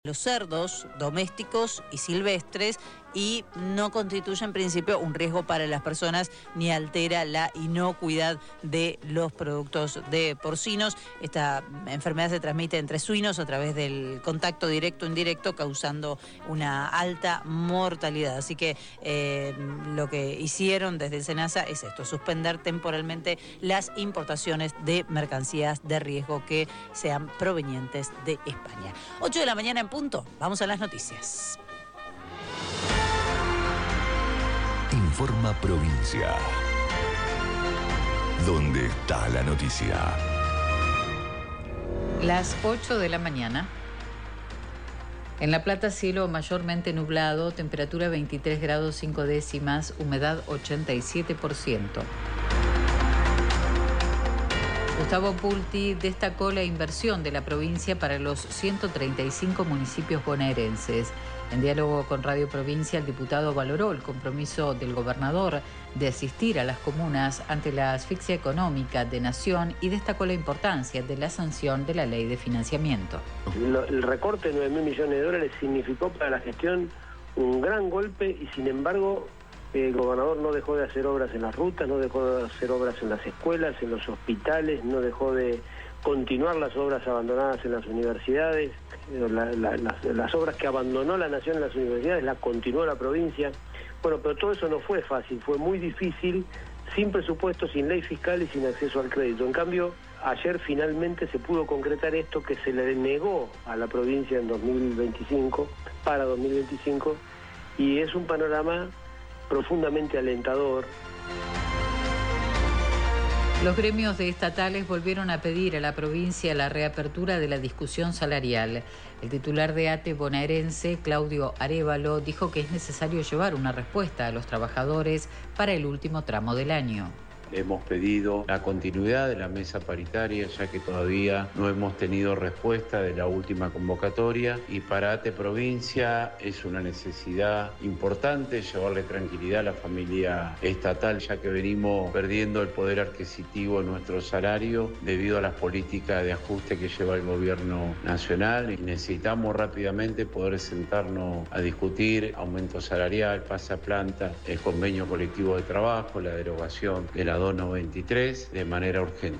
Los cerdos domésticos y silvestres y no constituye en principio un riesgo para las personas ni altera la inocuidad de los productos de porcinos. Esta enfermedad se transmite entre suinos a través del contacto directo o indirecto, causando una alta mortalidad. Así que lo que hicieron desde el SENASA es esto: suspender temporalmente las importaciones de mercancías de riesgo que sean provenientes de España. 8 de la mañana en punto. Vamos a las noticias. Informa Provincia. ¿Dónde está la noticia? Las 8 de la mañana. En La Plata, cielo mayormente nublado, temperatura 23 grados 5 décimas, humedad 87%. Gustavo Pulti destacó la inversión de la provincia para los 135 municipios bonaerenses. En diálogo con Radio Provincia, el diputado valoró el compromiso del gobernador de asistir a las comunas ante la asfixia económica de nación y destacó la importancia de la sanción de la ley de financiamiento. El recorte de 9.000 millones de dólares significó para la gestión un gran golpe y sin embargo el gobernador no dejó de hacer obras en las rutas, no dejó de hacer obras en las escuelas, en los hospitales, no dejó de continuar las obras abandonadas en las universidades. Las obras que abandonó la nación en las universidades las continuó la provincia. Bueno, pero todo eso no fue fácil, fue muy difícil, sin presupuesto, sin ley fiscal y sin acceso al crédito. En cambio, ayer finalmente se pudo concretar esto que se le negó a la provincia en 2025, para 2025, y es un panorama profundamente alentador. Los gremios de estatales volvieron a pedir a la provincia la reapertura de la discusión salarial. El titular de ATE bonaerense, Claudio Arévalo, dijo que es necesario llevar una respuesta a los trabajadores para el último tramo del año. Hemos pedido la continuidad de la mesa paritaria, ya que todavía no hemos tenido respuesta de la última convocatoria, y para ATE Provincia es una necesidad importante llevarle tranquilidad a la familia estatal, ya que venimos perdiendo el poder adquisitivo en nuestro salario debido a las políticas de ajuste que lleva el gobierno nacional, y necesitamos rápidamente poder sentarnos a discutir aumento salarial, pase a planta, el convenio colectivo de trabajo, la derogación de la 293 de manera urgente.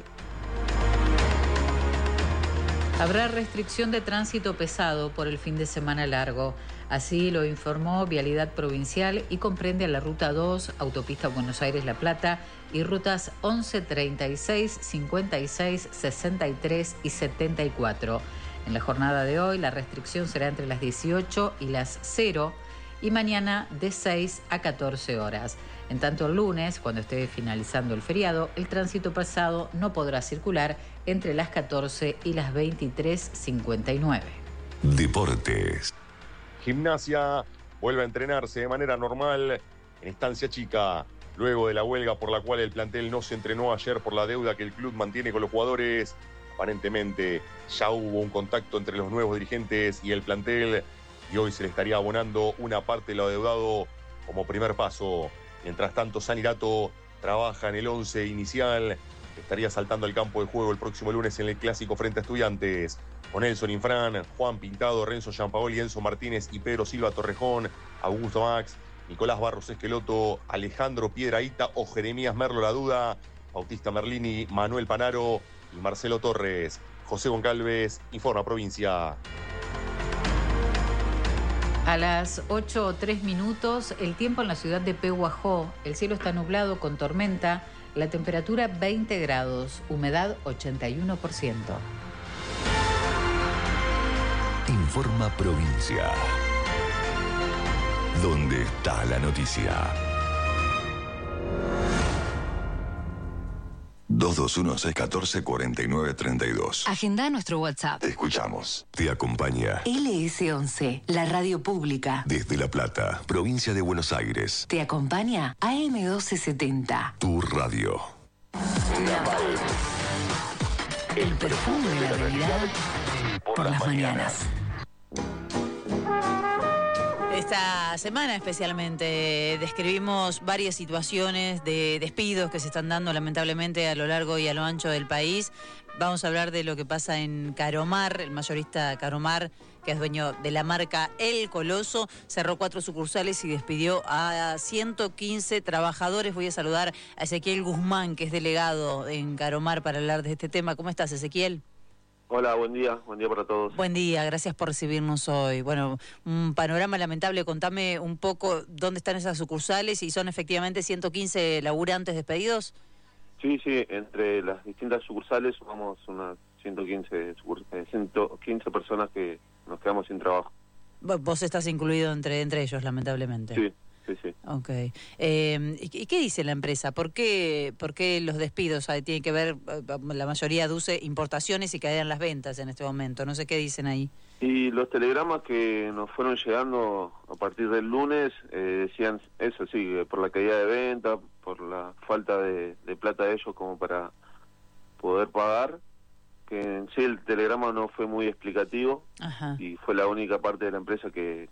Habrá restricción de tránsito pesado por el fin de semana largo. Así lo informó Vialidad Provincial y comprende a la Ruta 2, Autopista Buenos Aires-La Plata y rutas 11, 36, 56, 63 y 74. En la jornada de hoy la restricción será entre las 18 y las 0 y mañana de 6 a 14 horas. En tanto, el lunes, cuando esté finalizando el feriado, el tránsito pesado no podrá circular entre las 14 y las 23:59. Deportes. Gimnasia vuelve a entrenarse de manera normal en Estancia Chica, luego de la huelga por la cual el plantel no se entrenó ayer por la deuda que el club mantiene con los jugadores. Aparentemente ya hubo un contacto entre los nuevos dirigentes y el plantel, y hoy se le estaría abonando una parte de lo adeudado como primer paso. Mientras tanto, Sanirato trabaja en el 11 inicial, estaría saltando al campo de juego el próximo lunes en el clásico frente a Estudiantes, con Nelson Infran, Juan Pintado, Renzo Giampaoli, Enzo Martínez y Pedro Silva Torrejón, Augusto Max, Nicolás Barros Esqueloto, Alejandro Piedrahíta o Jeremías Merlo La Duda, Bautista Merlini, Manuel Panaro y Marcelo Torres. José Goncalves, Informa Provincia. A las 8:03, el tiempo en la ciudad de Pehuajó. El cielo está nublado con tormenta, la temperatura 20 grados, humedad 81%. Informa Provincia. ¿Dónde está la noticia? 221-614-4932. Agenda nuestro WhatsApp. Te escuchamos. Te acompaña LS11, la radio pública. desde La Plata, provincia de Buenos Aires. Te acompaña AM1270. Tu radio. El perfume de la realidad por las mañanas. esta semana especialmente describimos varias situaciones de despidos que se están dando lamentablemente a lo largo y a lo ancho del país. Vamos a hablar de lo que pasa en Caromar, el mayorista Caromar, que es dueño de la marca El Coloso, cerró 4 sucursales y despidió a 115 trabajadores. Voy a saludar a Ezequiel Guzmán, que es delegado en Caromar, para hablar de este tema. ¿Cómo estás, Ezequiel? Hola, buen día para todos. Buen día, gracias por recibirnos hoy. Bueno, un panorama lamentable, contame un poco dónde están esas sucursales y son efectivamente 115 laburantes despedidos. Sí, entre las distintas sucursales sumamos unas 115 personas que nos quedamos sin trabajo. Vos estás incluido entre ellos, lamentablemente. Sí. Ok. ¿Y qué dice la empresa? ¿Por qué los despidos? Tiene que ver, la mayoría aduce importaciones y caían las ventas en este momento. No sé qué dicen ahí. Y los telegramas que nos fueron llegando a partir del lunes decían eso, sí, por la caída de venta, por la falta de plata de ellos como para poder pagar, que en sí el telegrama no fue muy explicativo. Ajá. Y fue la única parte de la empresa que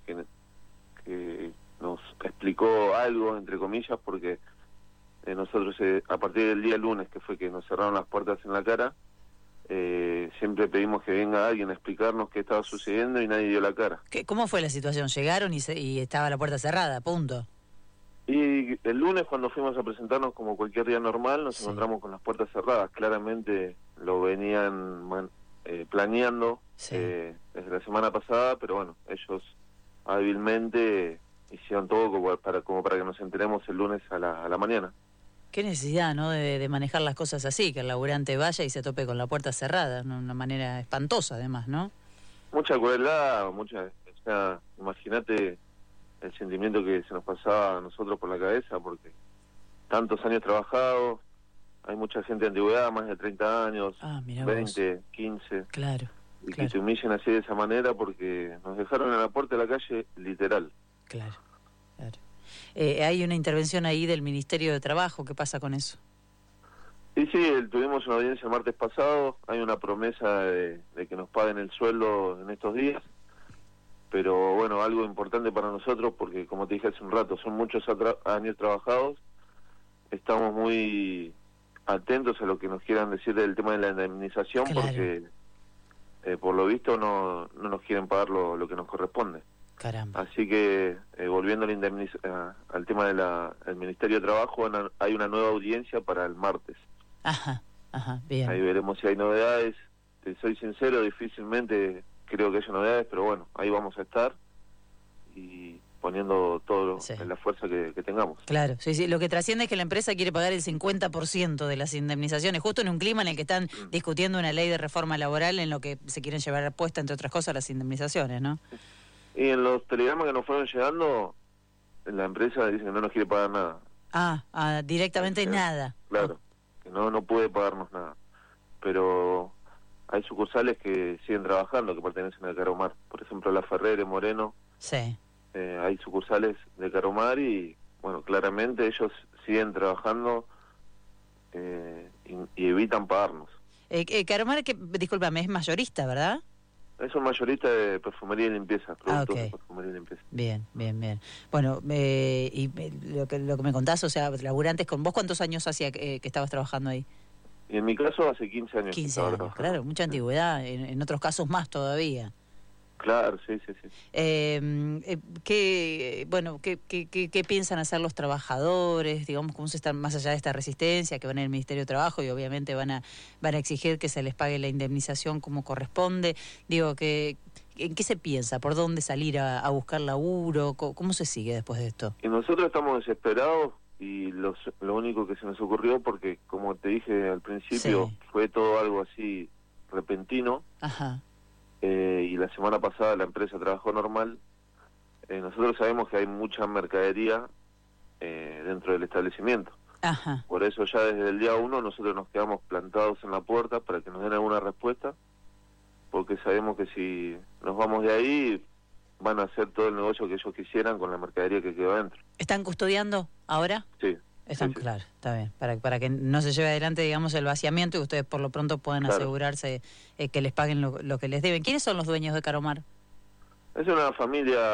nos explicó algo, entre comillas, porque nosotros a partir del día lunes, que fue que nos cerraron las puertas en la cara, siempre pedimos que venga alguien a explicarnos qué estaba sucediendo y nadie dio la cara. ¿Cómo fue la situación? ¿Llegaron y estaba la puerta cerrada? Punto. Y el lunes, cuando fuimos a presentarnos como cualquier día normal, nos encontramos con las puertas cerradas. Claramente lo venían planeando desde la semana pasada, pero bueno, ellos hábilmente hicieron todo como para que nos enteremos el lunes a la mañana. Qué necesidad, ¿no?, de manejar las cosas así, que el laburante vaya y se tope con la puerta cerrada, ¿no? Una manera espantosa además, ¿no? Mucha crueldad, o sea, imagínate el sentimiento que se nos pasaba a nosotros por la cabeza, porque tantos años trabajados, hay mucha gente de antigüedad, más de 30 años, 20, vos. 15. Claro. Y que te humillen así de esa manera porque nos dejaron en la puerta de la calle, literal. Claro. Hay una intervención ahí del Ministerio de Trabajo, ¿qué pasa con eso? Sí, tuvimos una audiencia el martes pasado, hay una promesa de que nos paguen el sueldo en estos días, pero bueno, algo importante para nosotros porque, como te dije hace un rato, son muchos años trabajados, estamos muy atentos a lo que nos quieran decir del tema de la indemnización, claro. Porque por lo visto no nos quieren pagar lo que nos corresponde. Caramba. Así que, volviendo al tema del Ministerio de Trabajo, hay una nueva audiencia para el martes. Ajá, bien. Ahí veremos si hay novedades. Te soy sincero, difícilmente creo que haya novedades, pero bueno, ahí vamos a estar y poniendo todo en la fuerza que tengamos. Claro, sí. Lo que trasciende es que la empresa quiere pagar el 50% de las indemnizaciones, justo en un clima en el que están discutiendo una ley de reforma laboral en lo que se quieren llevar puesta, entre otras cosas, las indemnizaciones, ¿no? Y en los telegramas que nos fueron llegando, la empresa dice que no nos quiere pagar nada. Directamente nada. Claro, que no puede pagarnos nada. Pero hay sucursales que siguen trabajando, que pertenecen a Caromar. Por ejemplo, La Ferrere, Moreno. Sí. Hay sucursales de Caromar y, bueno, claramente ellos siguen trabajando y evitan pagarnos. Caromar, discúlpame, es mayorista, ¿verdad? Es un mayorista de perfumería y limpieza, productos de perfumería y limpieza. Bien. Bueno, y lo que me contás, o sea, laburantes con vos, ¿cuántos años hacía que estabas trabajando ahí? Y en mi caso hace 15 años. 15 años, claro, mucha antigüedad, en otros casos más todavía. Claro, sí. ¿Qué piensan hacer los trabajadores? Digamos, ¿cómo se están más allá de esta resistencia que van en el Ministerio de Trabajo y obviamente van a exigir que se les pague la indemnización como corresponde? Digo, ¿en qué se piensa? ¿Por dónde salir a buscar laburo? ¿Cómo se sigue después de esto? Y nosotros estamos desesperados y lo único que se nos ocurrió, porque como te dije al principio, fue todo algo así repentino. Ajá. Y la semana pasada la empresa trabajó normal. Nosotros sabemos que hay mucha mercadería dentro del establecimiento. Ajá. Por eso ya desde el día 1 nosotros nos quedamos plantados en la puerta para que nos den alguna respuesta, porque sabemos que si nos vamos de ahí van a hacer todo el negocio que ellos quisieran con la mercadería que quedó adentro. ¿Están custodiando ahora? Sí. Claro, está bien, para que no se lleve adelante, digamos, el vaciamiento y ustedes por lo pronto puedan asegurarse que les paguen lo que les deben. ¿Quiénes son los dueños de Caromar? Es una familia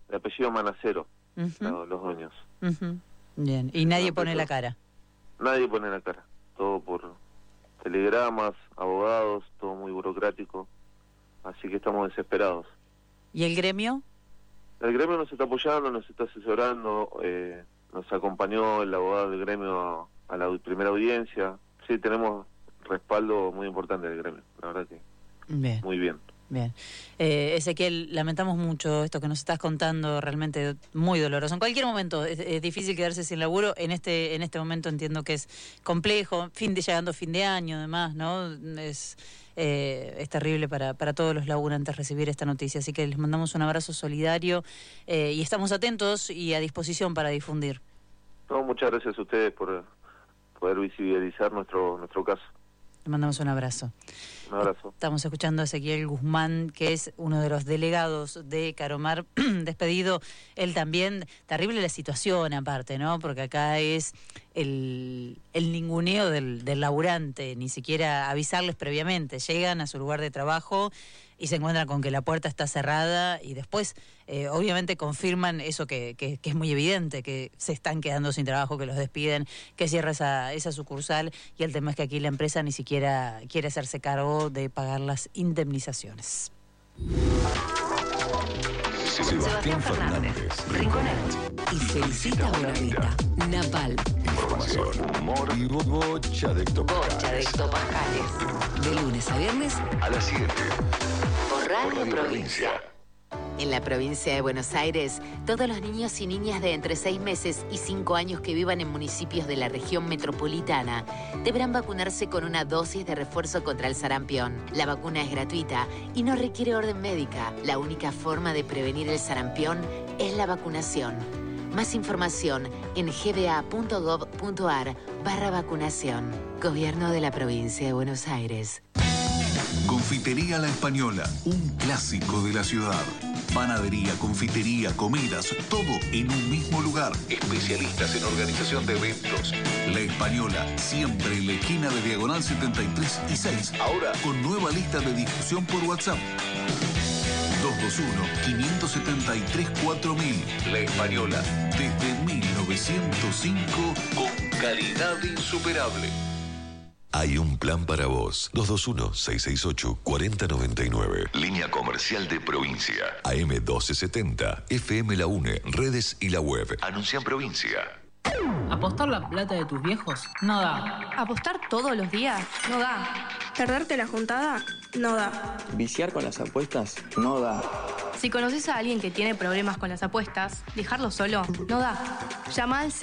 de apellido Manacero, los dueños. Bien, y nadie pone la cara. Nadie pone la cara, todo por telegramas, abogados, todo muy burocrático, así que estamos desesperados. ¿Y el gremio? El gremio nos está apoyando, nos está asesorando, nos acompañó el abogado del gremio a la primera audiencia. Sí, tenemos respaldo muy importante del gremio, la verdad que bien. Muy bien. Bien. Ezequiel, lamentamos mucho esto que nos estás contando, realmente muy doloroso. En cualquier momento es difícil quedarse sin laburo. En este momento entiendo que es complejo, llegando fin de año además, ¿no? Es terrible para todos los laburantes recibir esta noticia, así que les mandamos un abrazo solidario y estamos atentos y a disposición para difundir. No, muchas gracias a ustedes por poder visibilizar nuestro caso. Le mandamos un abrazo. Un abrazo. Estamos escuchando a Ezequiel Guzmán, que es uno de los delegados de Caromar, despedido. Él también, terrible la situación aparte, ¿no? Porque acá es el ninguneo del laburante, ni siquiera avisarles previamente. Llegan a su lugar de trabajo y se encuentran con que la puerta está cerrada y después obviamente confirman eso que es muy evidente, que se están quedando sin trabajo, que los despiden, que cierra esa sucursal, y el tema es que aquí la empresa ni siquiera quiere hacerse cargo de pagar las indemnizaciones. Sebastián Fernández, Rinconet. Y felicita a Bonavita. Napal. Información, humor y bocha de Bocha de Pascales. De lunes a viernes a las 7. por Radio Radio Provincia. En la provincia de Buenos Aires, todos los niños y niñas de entre 6 meses y 5 años que vivan en municipios de la región metropolitana deberán vacunarse con una dosis de refuerzo contra el sarampión. La vacuna es gratuita y no requiere orden médica. La única forma de prevenir el sarampión es la vacunación. Más información en gba.gov.ar/vacunación. Gobierno de la provincia de Buenos Aires. Confitería La Española, un clásico de la ciudad. Panadería, confitería, comidas, todo en un mismo lugar. Especialistas en organización de eventos. La Española, siempre en la esquina de Diagonal 73 y 6. Ahora con nueva lista de difusión por WhatsApp. 221-573-4000. La Española, desde 1905, con calidad insuperable. Hay un plan para vos. 221-668-4099. Línea comercial de provincia. AM 1270. FM La UNE. Redes y la web. Anuncia en provincia. ¿Apostar la plata de tus viejos? No da. ¿Apostar todos los días? No da. ¿Perderte la juntada? No da. ¿Viciar con las apuestas? No da. Si conoces a alguien que tiene problemas con las apuestas, dejarlo solo no da. Llama al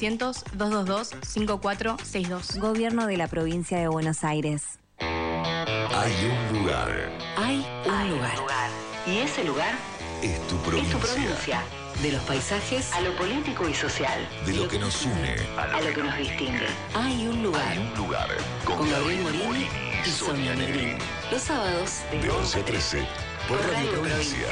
0800-222-5462. Gobierno de la provincia de Buenos Aires. Hay un lugar. Hay un lugar. ¿Y ese lugar? Es tu provincia. Es tu provincia. De los paisajes A lo político y social. De lo que nos une. A lo que nos distingue. hay un lugar. Hay un lugar. Con Gabriel Morini y Sonia Negrín. Los sábados De 11 a 13. Por Radio Provincia.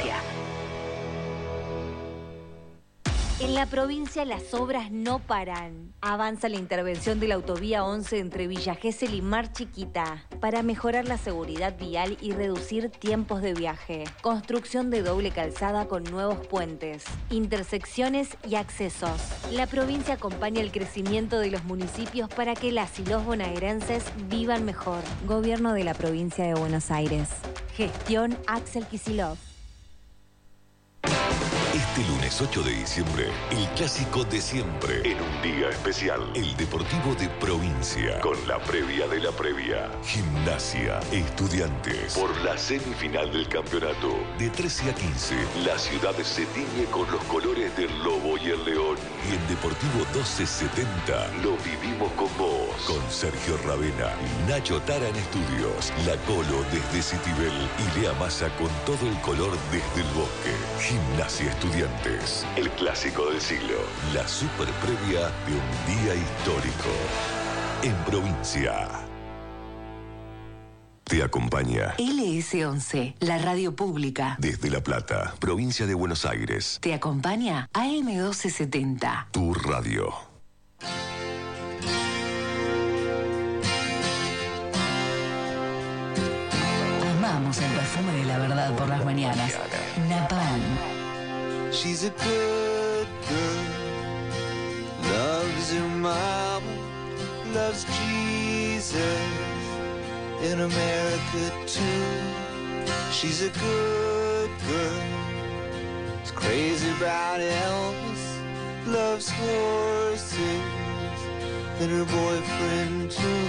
En la provincia las obras no paran. Avanza la intervención de la autovía 11 entre Villa Gesell y Mar Chiquita para mejorar la seguridad vial y reducir tiempos de viaje. Construcción de doble calzada con nuevos puentes, intersecciones y accesos. La provincia acompaña el crecimiento de los municipios para que las y los bonaerenses vivan mejor. Gobierno de la provincia de Buenos Aires. Gestión Axel Kicillof. Este lunes 8 de diciembre, el clásico de siempre. En un día especial, el Deportivo de Provincia. Con la previa de la previa. Gimnasia, Estudiantes. Por la semifinal del campeonato. De 13 a 15, la ciudad se tiñe con los colores del lobo y el león. Y en Deportivo 1270, lo vivimos con vos. Con Sergio Ravena y Nacho Tara en estudios. La Colo desde Citibel y Lea Massa con todo el color desde el bosque. Gimnasia Estudiantes, el clásico del siglo. La super previa de un día histórico. En provincia. Te acompaña LS11, la radio pública. desde La Plata, provincia de Buenos Aires. Te acompaña AM1270. Tu radio. Amamos el perfume de la verdad por las mañanas. Napal. She's a good girl, loves her mama, loves Jesus, in America too. She's a good girl, is crazy about Elvis, loves horses, and her boyfriend too.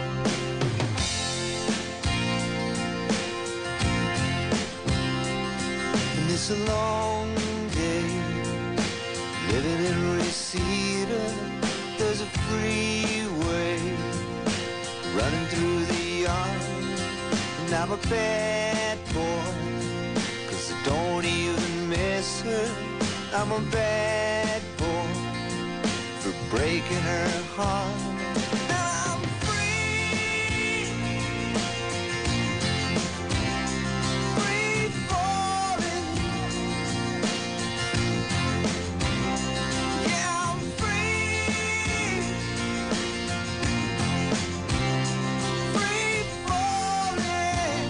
And it's a long day, living in Reseda. There's a freeway running through the yard, and I'm a bad boy, 'cause I don't even miss her. I'm a bad boy for breaking her heart. Now I'm free, free falling. Yeah, I'm free, free falling.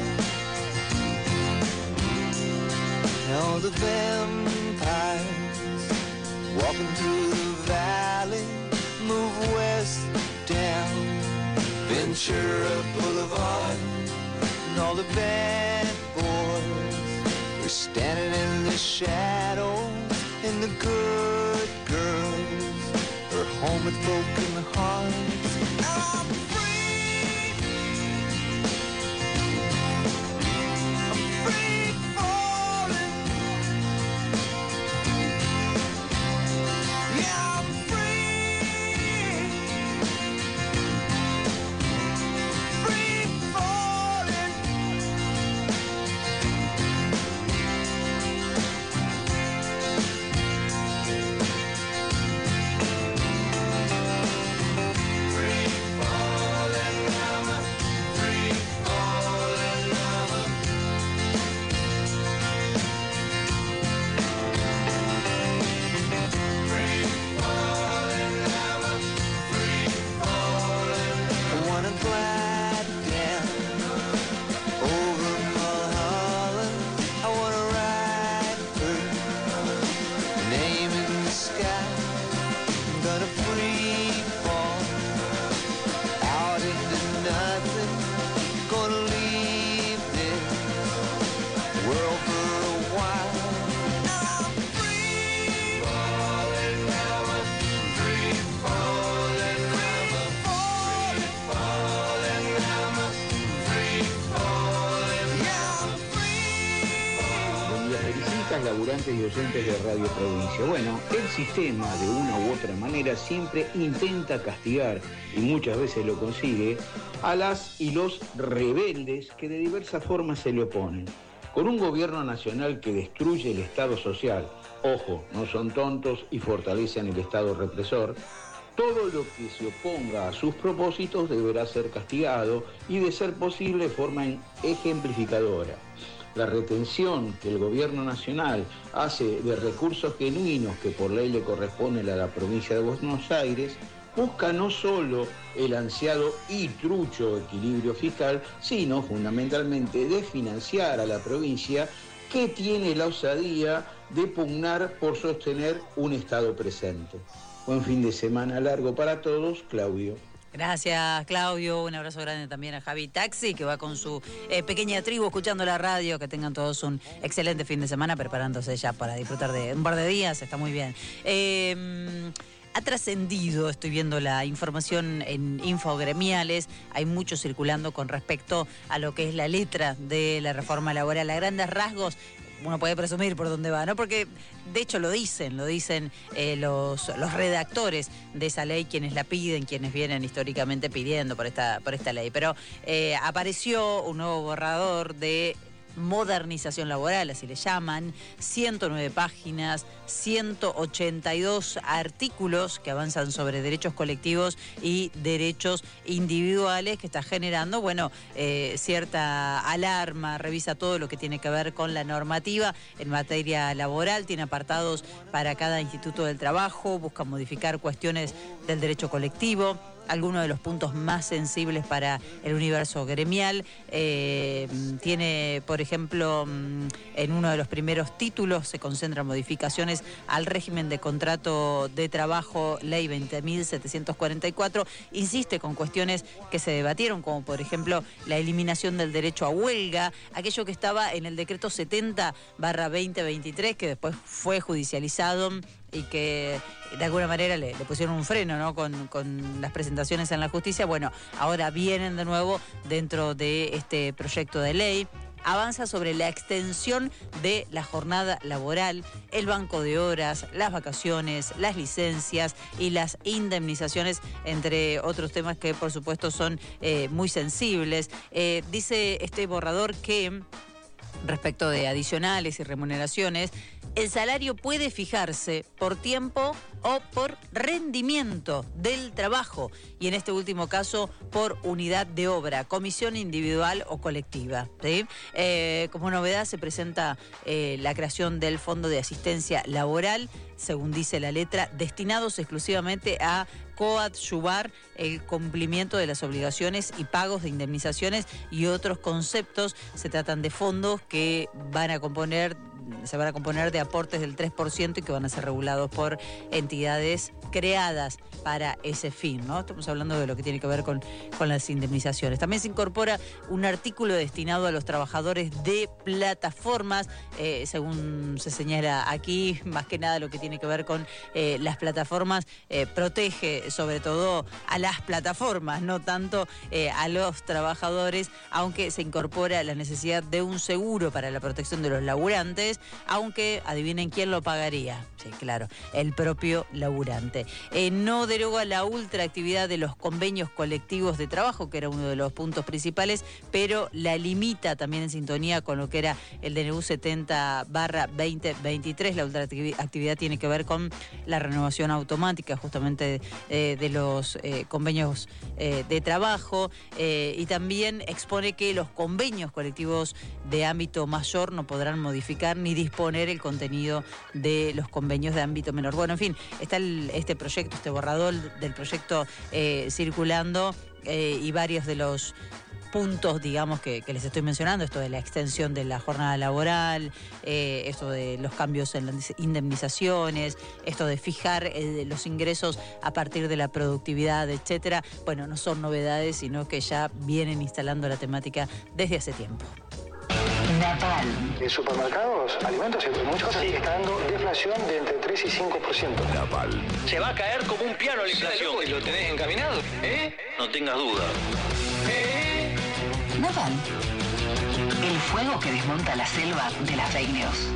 Now the vampires walking through the valley move west down Ventura Boulevard, and all the bad boys are standing in the shadows, and the good girls are home with broken hearts. I'm free, I'm free falling. Yeah, I'm free, free falling. Free falling, I'm free falling, I'm free falling, I'm free falling. I wanna glide down over Mulholland. I wanna ride first, name in the sky. I'm gonna free fall out into nothing. Gonna leave this world for a while. I'm free falling, I'm free falling, I'm free falling, I'm free falling, yeah, I'm free. Buen día, Felicitas, laburantes y oyentes de Radio Provincia. Bueno, el sistema de una u otra manera siempre intenta castigar, y muchas veces lo consigue, a las y los rebeldes que de diversas formas se le oponen. Con un gobierno nacional que destruye el Estado social, ojo, no son tontos y fortalecen el Estado represor, todo lo que se oponga a sus propósitos deberá ser castigado y, de ser posible, de forma ejemplificadora. La retención que el gobierno nacional hace de recursos genuinos que por ley le corresponden a la provincia de Buenos Aires busca no solo el ansiado y trucho equilibrio fiscal, sino fundamentalmente desfinanciar a la provincia, que tiene la osadía de pugnar por sostener un Estado presente. Buen fin de semana largo para todos, Claudio. Gracias, Claudio. Un abrazo grande también a Javi Taxi, que va con su pequeña tribu escuchando la radio. Que tengan todos un excelente fin de semana, preparándose ya para disfrutar de un par de días. Está muy bien. Ha trascendido, estoy viendo la información en infogremiales, hay mucho circulando con respecto a lo que es la letra de la reforma laboral. A grandes rasgos, uno puede presumir por dónde va, ¿no? Porque de hecho lo dicen los redactores de esa ley, quienes la piden, quienes vienen históricamente pidiendo por esta ley. Pero apareció un nuevo borrador de modernización laboral, así le llaman, 109 páginas, 182 artículos que avanzan sobre derechos colectivos y derechos individuales, que está generando, cierta alarma. Revisa todo lo que tiene que ver con la normativa en materia laboral, tiene apartados para cada instituto del trabajo, busca modificar cuestiones del derecho colectivo, algunos de los puntos más sensibles para el universo gremial. Tiene, por ejemplo, en uno de los primeros títulos se concentran modificaciones al régimen de contrato de trabajo, ley 20.744. Insiste con cuestiones que se debatieron, como por ejemplo la eliminación del derecho a huelga, aquello que estaba en el decreto 70/2023, que después fue judicializado y que de alguna manera le pusieron un freno, ¿no? con las presentaciones en la justicia. Bueno, ahora vienen de nuevo dentro de este proyecto de ley. Avanza sobre la extensión de la jornada laboral, el banco de horas, las vacaciones, las licencias y las indemnizaciones, entre otros temas que por supuesto son muy sensibles. Dice este borrador que respecto de adicionales y remuneraciones, el salario puede fijarse por tiempo o por rendimiento del trabajo, y en este último caso por unidad de obra, comisión individual o colectiva, ¿sí? Como novedad se presenta la creación del Fondo de Asistencia Laboral, según dice la letra, destinados exclusivamente a coadyuvar el cumplimiento de las obligaciones y pagos de indemnizaciones y otros conceptos. Se tratan de fondos que se van a componer de aportes del 3% y que van a ser regulados por entidades creadas para ese fin, ¿no? Estamos hablando de lo que tiene que ver con las indemnizaciones. También se incorpora un artículo destinado a los trabajadores de plataformas, según se señala aquí, más que nada lo que tiene que ver con las plataformas, protege sobre todo a las plataformas, no tanto a los trabajadores, aunque se incorpora la necesidad de un seguro para la protección de los laburantes, aunque adivinen quién lo pagaría. Sí, claro, el propio laburante. No deroga la ultraactividad de los convenios colectivos de trabajo, que era uno de los puntos principales, pero la limita también en sintonía con lo que era el DNU 70/2023. La ultraactividad tiene que ver con la renovación automática justamente de los convenios de trabajo, y también expone que los convenios colectivos de ámbito mayor no podrán modificar ni disponer el contenido de los convenios de ámbito menor. Bueno, en fin, está este proyecto, este borrador del proyecto circulando, y varios de los puntos, digamos, que les estoy mencionando, esto de la extensión de la jornada laboral, esto de los cambios en las indemnizaciones, esto de fijar los ingresos a partir de la productividad, etcétera. Bueno, no son novedades, sino que ya vienen instalando la temática desde hace tiempo. Naval. En supermercados, alimentos y muchas cosas sigue dando deflación de entre 3 y 5%. Naval. Se va a caer como un piano la inflación. ¿Y lo tenés encaminado? No tengas duda. Naval. El fuego que desmonta la selva de las fake news.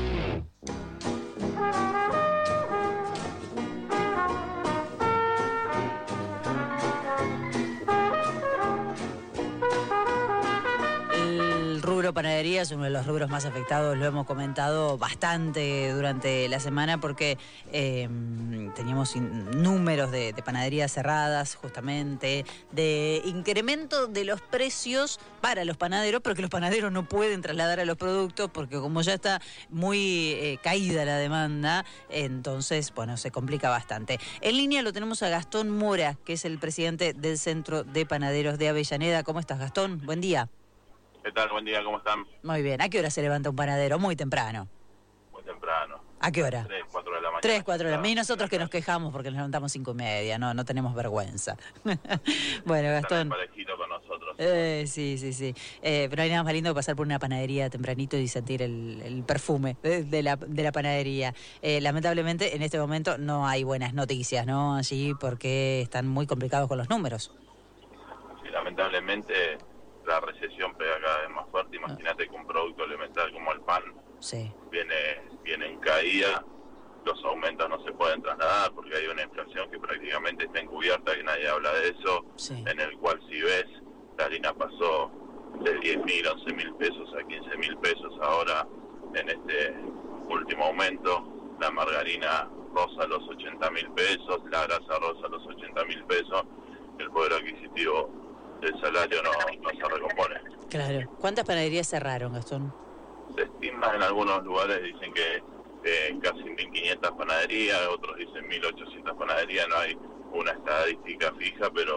El rubro panadería es uno de los rubros más afectados, lo hemos comentado bastante durante la semana porque teníamos números de panaderías cerradas, justamente, de incremento de los precios para los panaderos, pero que los panaderos no pueden trasladar a los productos porque como ya está muy caída la demanda, entonces, bueno, se complica bastante. En línea lo tenemos a Gastón Mora, que es el presidente del Centro de Panaderos de Avellaneda. ¿Cómo estás, Gastón? Buen día. ¿Qué tal? Buen día, ¿cómo están? Muy bien. ¿A qué hora se levanta un panadero? Muy temprano. Muy temprano. ¿A qué hora? 3, 4 de la mañana. 3, 4 de la mañana. Y nosotros que nos quejamos porque nos levantamos 5:30, no tenemos vergüenza. Bueno, Gastón. Están parejito con nosotros. Sí. Pero no hay nada más lindo que pasar por una panadería tempranito y sentir el perfume de la panadería. Lamentablemente, en este momento no hay buenas noticias, ¿no? Allí porque están muy complicados con los números. Sí, lamentablemente la recesión pega cada vez más fuerte. Imagínate que un producto elemental como el pan viene en caída, los aumentos no se pueden trasladar porque hay una inflación que prácticamente está encubierta, que nadie habla de eso, en el cual si ves, la harina pasó de 10.000, 11.000 pesos a 15.000 pesos ahora en este último aumento. La margarina roza los 80.000 pesos, la grasa roza los 80.000 pesos, el poder adquisitivo del salario no se recompone. Claro. ¿Cuántas panaderías cerraron, Gastón? Se estima en algunos lugares, dicen que casi 1.500 panaderías, otros dicen 1.800 panaderías, no hay una estadística fija, pero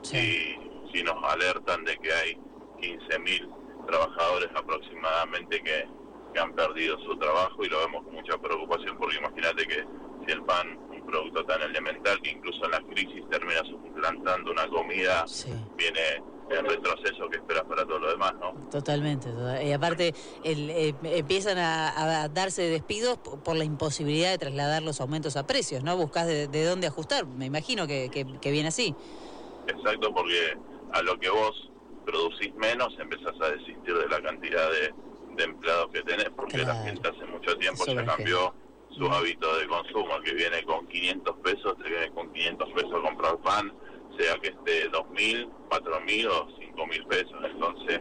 si nos alertan de que hay 15.000 trabajadores aproximadamente que han perdido su trabajo, y lo vemos con mucha preocupación, porque imagínate que si el pan, un producto tan elemental que incluso en la crisis termina suplantando una comida, viene el retroceso que esperas para todo lo demás, ¿no? Totalmente. Y aparte empiezan a darse despidos por la imposibilidad de trasladar los aumentos a precios, ¿no? Buscás de dónde ajustar, me imagino que viene así. Exacto, porque a lo que vos producís menos, empezás a desistir de la cantidad de empleados que tenés, porque la gente hace mucho tiempo ya cambió su hábito de consumo. El que viene con 500 pesos, te viene con 500 pesos a comprar pan, sea que esté 2.000, 4.000 o 5.000 pesos. Entonces,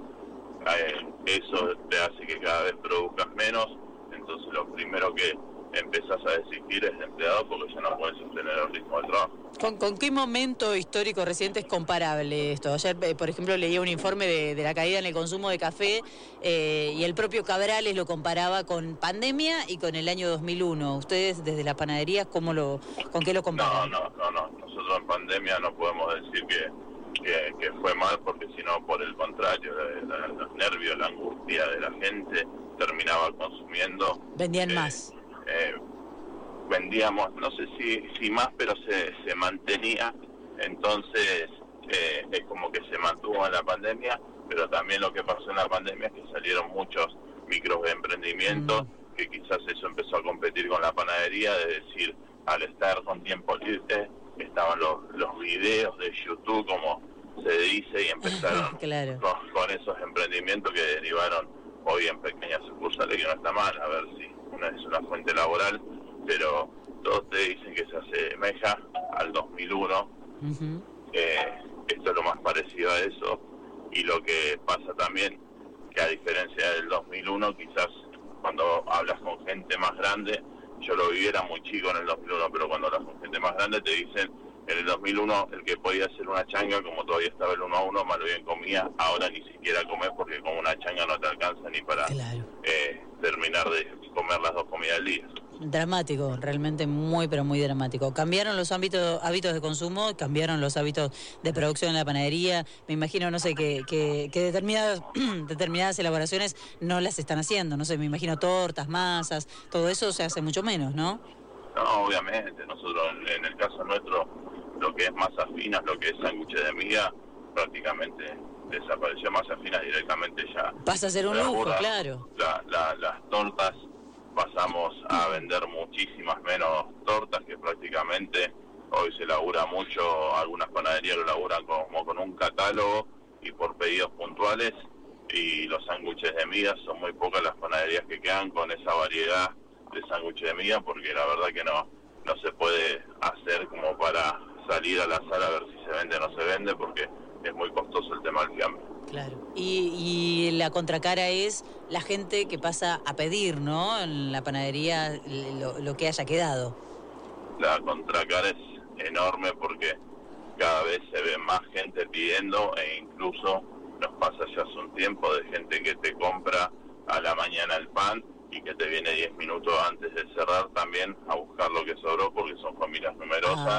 eso te hace que cada vez produzcas menos. Entonces, lo primero que empezás a desistir es de empleados, porque ya no puedes sostener el ritmo de trabajo. ¿Con qué momento histórico reciente es comparable esto? Ayer, por ejemplo, leía un informe de la caída en el consumo de café y el propio Cabrales lo comparaba con pandemia y con el año 2001. ¿Ustedes desde las panaderías con qué lo comparan? No. Nosotros en pandemia no podemos decir que fue mal, porque sino por el contrario, los nervios, la angustia de la gente terminaba consumiendo. Vendían más. Vendíamos, no sé si más, pero se mantenía. Entonces es como que se mantuvo en la pandemia, pero también lo que pasó en la pandemia es que salieron muchos microemprendimientos, que quizás eso empezó a competir con la panadería, de decir, al estar con tiempo libre, estaban los videos de YouTube, como se dice, y empezaron con esos emprendimientos que derivaron hoy en pequeñas sucursales, que no está mal, a ver si es una fuente laboral, pero todos te dicen que se asemeja al 2001. Esto es lo más parecido a eso. Y lo que pasa también, que a diferencia del 2001, quizás cuando hablas con gente más grande, yo lo viví, era muy chico en el 2001, pero cuando hablas con gente más grande te dicen, en el 2001 el que podía hacer una changa, como todavía estaba el 1 a 1, más bien comía, ahora ni siquiera comes, porque con una changa no te alcanza ni para terminar de comer las 2 comidas al día. Dramático, realmente muy, pero muy dramático. Cambiaron los hábitos de consumo, cambiaron los hábitos de producción en la panadería. Me imagino, no sé, que determinadas elaboraciones no las están haciendo. No sé, me imagino tortas, masas, todo eso se hace mucho menos, ¿no? No, obviamente. Nosotros, en el caso nuestro, lo que es masas finas, lo que es sándwiches de miga, prácticamente desapareció. Masas finas directamente ya pasa a ser un lujo, claro. Las tortas, pasamos a vender muchísimas menos tortas, que prácticamente hoy se labura mucho, algunas panaderías lo laburan como con un catálogo y por pedidos puntuales, y los sándwiches de miga son muy pocas las panaderías que quedan con esa variedad de sándwiches de miga, porque la verdad que no se puede hacer como para salir a la sala a ver si se vende o no se vende, porque es muy costoso el tema del fiambre. Claro. Y la contracara es la gente que pasa a pedir, ¿no? En la panadería lo que haya quedado. La contracara es enorme, porque cada vez se ve más gente pidiendo, e incluso nos pasa ya hace un tiempo de gente que te compra a la mañana el pan y que te viene 10 minutos antes de cerrar también a buscar lo que sobró, porque son familias numerosas.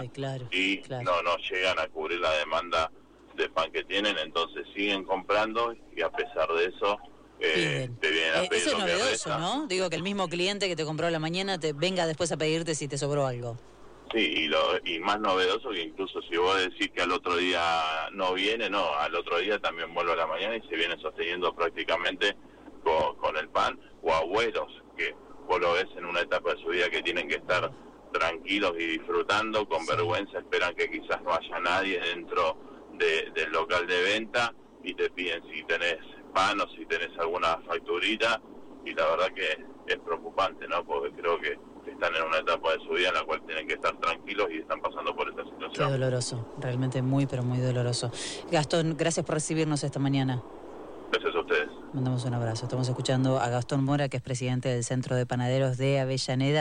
No llegan a cubrir la demanda de pan que tienen, entonces siguen comprando, y a pesar de eso te vienen a pedir. Eso es lo que novedoso, resta, ¿no? Digo, que el mismo cliente que te compró a la mañana te venga después a pedirte si te sobró algo. Sí, y más novedoso, que incluso si vos decís que al otro día no viene, no, al otro día también vuelve a la mañana y se viene sosteniendo prácticamente con el pan. O abuelos que vos lo ves en una etapa de su vida que tienen que estar tranquilos y disfrutando, con vergüenza, esperan que quizás no haya nadie dentro del local de venta, y te piden si tenés pan o si tenés alguna facturita, y la verdad que es preocupante, ¿no? Porque creo que están en una etapa de su vida en la cual tienen que estar tranquilos y están pasando por esta situación. Qué doloroso, realmente muy, pero muy doloroso. Gastón, gracias por recibirnos esta mañana. Gracias a ustedes. Mandamos un abrazo. Estamos escuchando a Gastón Mora, que es presidente del Centro de Panaderos de Avellaneda.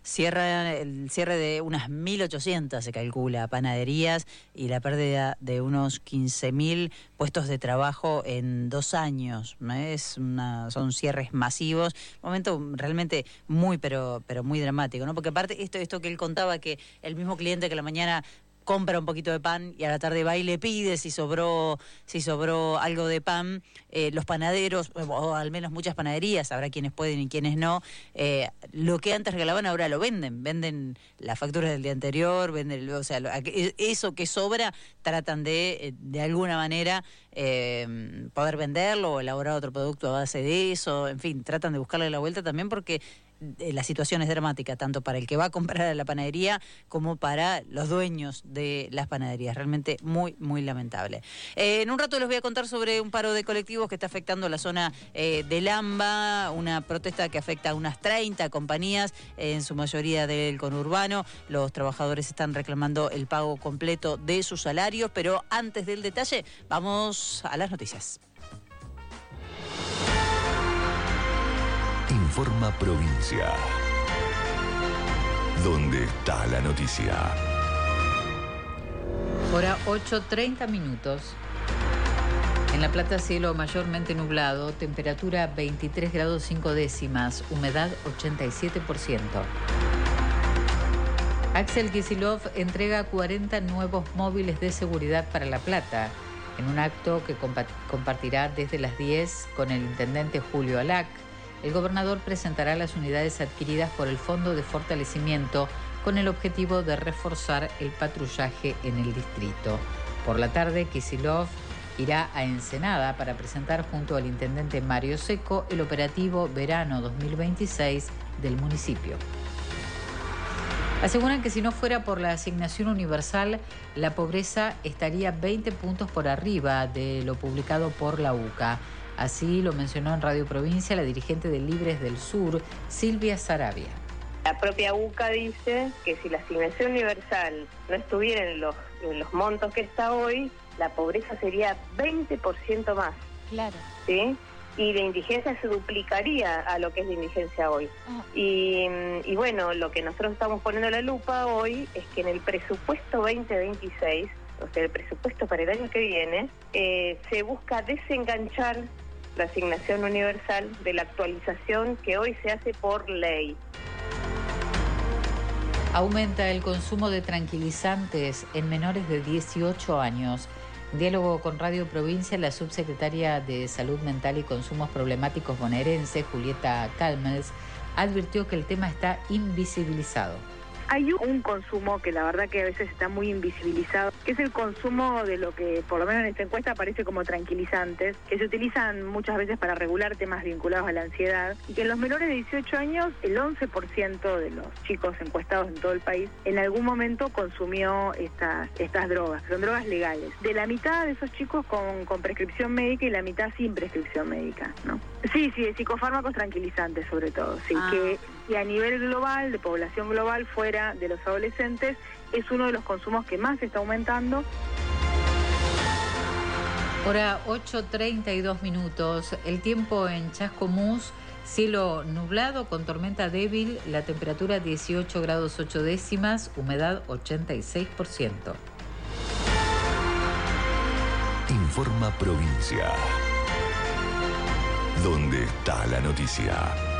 El cierre de unas 1.800, se calcula, panaderías, y la pérdida de unos 15.000 puestos de trabajo en 2 años. Son cierres masivos. Un momento realmente muy, pero muy dramático, ¿no? Porque aparte esto que él contaba, que el mismo cliente que a la mañana compra un poquito de pan y a la tarde va y le pide si sobró algo de pan. Los panaderos, o al menos muchas panaderías, habrá quienes pueden y quienes no, lo que antes regalaban ahora lo venden las facturas del día anterior, o sea, eso que sobra tratan de alguna manera poder venderlo o elaborar otro producto a base de eso, en fin, tratan de buscarle la vuelta también porque la situación es dramática, tanto para el que va a comprar a la panadería como para los dueños de las panaderías. Realmente muy, muy lamentable. En un rato les voy a contar sobre un paro de colectivos que está afectando la zona del AMBA, una protesta que afecta a unas 30 compañías, en su mayoría del conurbano. Los trabajadores están reclamando el pago completo de sus salarios, pero antes del detalle, vamos a las noticias. Informa Provincia. ¿Dónde está la noticia? Hora 8:30 minutos. En La Plata, cielo mayormente nublado, temperatura 23 grados 5 décimas, humedad 87%. Axel Kicillof entrega 40 nuevos móviles de seguridad para La Plata, en un acto que compartirá desde las 10 con el intendente Julio Alac. El gobernador presentará las unidades adquiridas por el Fondo de Fortalecimiento con el objetivo de reforzar el patrullaje en el distrito. Por la tarde, Kicillof irá a Ensenada para presentar junto al intendente Mario Seco el operativo Verano 2026 del municipio. Aseguran que si no fuera por la asignación universal, la pobreza estaría 20 puntos por arriba de lo publicado por la UCA. Así lo mencionó en Radio Provincia la dirigente de Libres del Sur, Silvia Sarabia. La propia UCA dice que si la asignación universal no estuviera en los montos que está hoy, la pobreza sería 20% más. Claro. ¿Sí? Y la indigencia se duplicaría a lo que es la indigencia hoy. Y bueno, lo que nosotros estamos poniendo la lupa hoy es que en el presupuesto 2026, o sea, el presupuesto para el año que viene, se busca desenganchar la asignación universal de la actualización que hoy se hace por ley. Aumenta el consumo de tranquilizantes en menores de 18 años. En diálogo con Radio Provincia, la subsecretaria de Salud Mental y Consumos Problemáticos bonaerense, Julieta Calmes, advirtió que el tema está invisibilizado. Hay un consumo que la verdad que a veces está muy invisibilizado, que es el consumo de lo que por lo menos en esta encuesta aparece como tranquilizantes, que se utilizan muchas veces para regular temas vinculados a la ansiedad, y que en los menores de 18 años el 11% de los chicos encuestados en todo el país en algún momento consumió estas drogas, son drogas legales. De la mitad de esos chicos con prescripción médica y la mitad sin prescripción médica, ¿no? Sí, de psicofármacos tranquilizantes sobre todo, sí, que y a nivel global, de población global, fuera de los adolescentes, es uno de los consumos que más está aumentando. Hora 8:32 minutos. El tiempo en Chascomús, cielo nublado con tormenta débil, la temperatura 18 grados 8 décimas, humedad 86%. Informa Provincia. ¿Dónde está la noticia?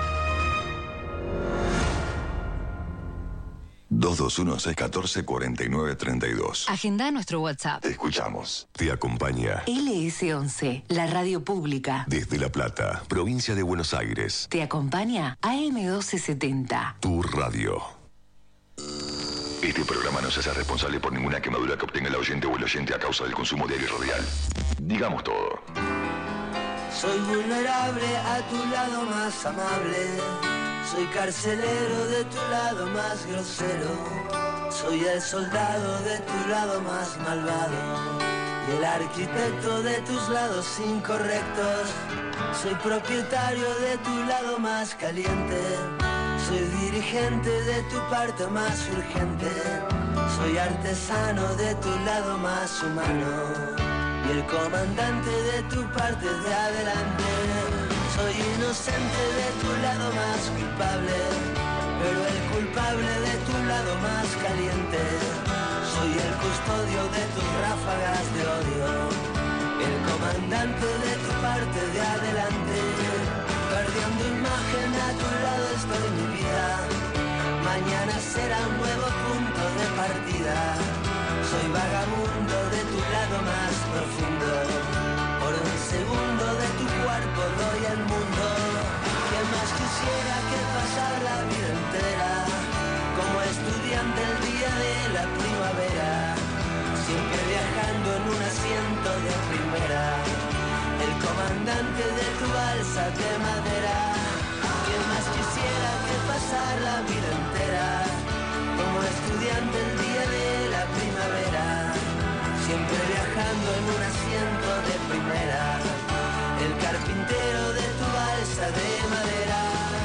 221-614-4932. Agenda nuestro WhatsApp. Te escuchamos. Te acompaña LS11, la radio pública. desde La Plata, provincia de Buenos Aires. Te acompaña AM1270. Tu radio. Este programa no se hace responsable por ninguna quemadura que obtenga el oyente o el oyente a causa del consumo diario y radial. Digamos todo. Soy vulnerable a tu lado más amable. Soy carcelero de tu lado más grosero. Soy el soldado de tu lado más malvado. Y el arquitecto de tus lados incorrectos. Soy propietario de tu lado más caliente. Soy dirigente de tu parte más urgente. Soy artesano de tu lado más humano. Y el comandante de tu parte de adelante. Soy inocente de tu lado más culpable, pero el culpable de tu lado más caliente. Soy el custodio de tus ráfagas de odio, el comandante de tu parte de adelante. Perdiendo imagen a tu lado estoy mi vida, mañana será un nuevo punto de partida. Soy vagabundo de tu lado más profundo. Por un segundo de tu cuerpo doy al mundo. ¿Qué más quisiera que pasar la vida entera como estudiante el día de la primavera? Siempre viajando en un asiento de primera, el comandante de tu balsa de madera. ¿Quién más quisiera que pasar la vida entera como estudiante el día de la primavera? Siempre viajando en un asiento de primera, el carpintero de tu balsa de madera.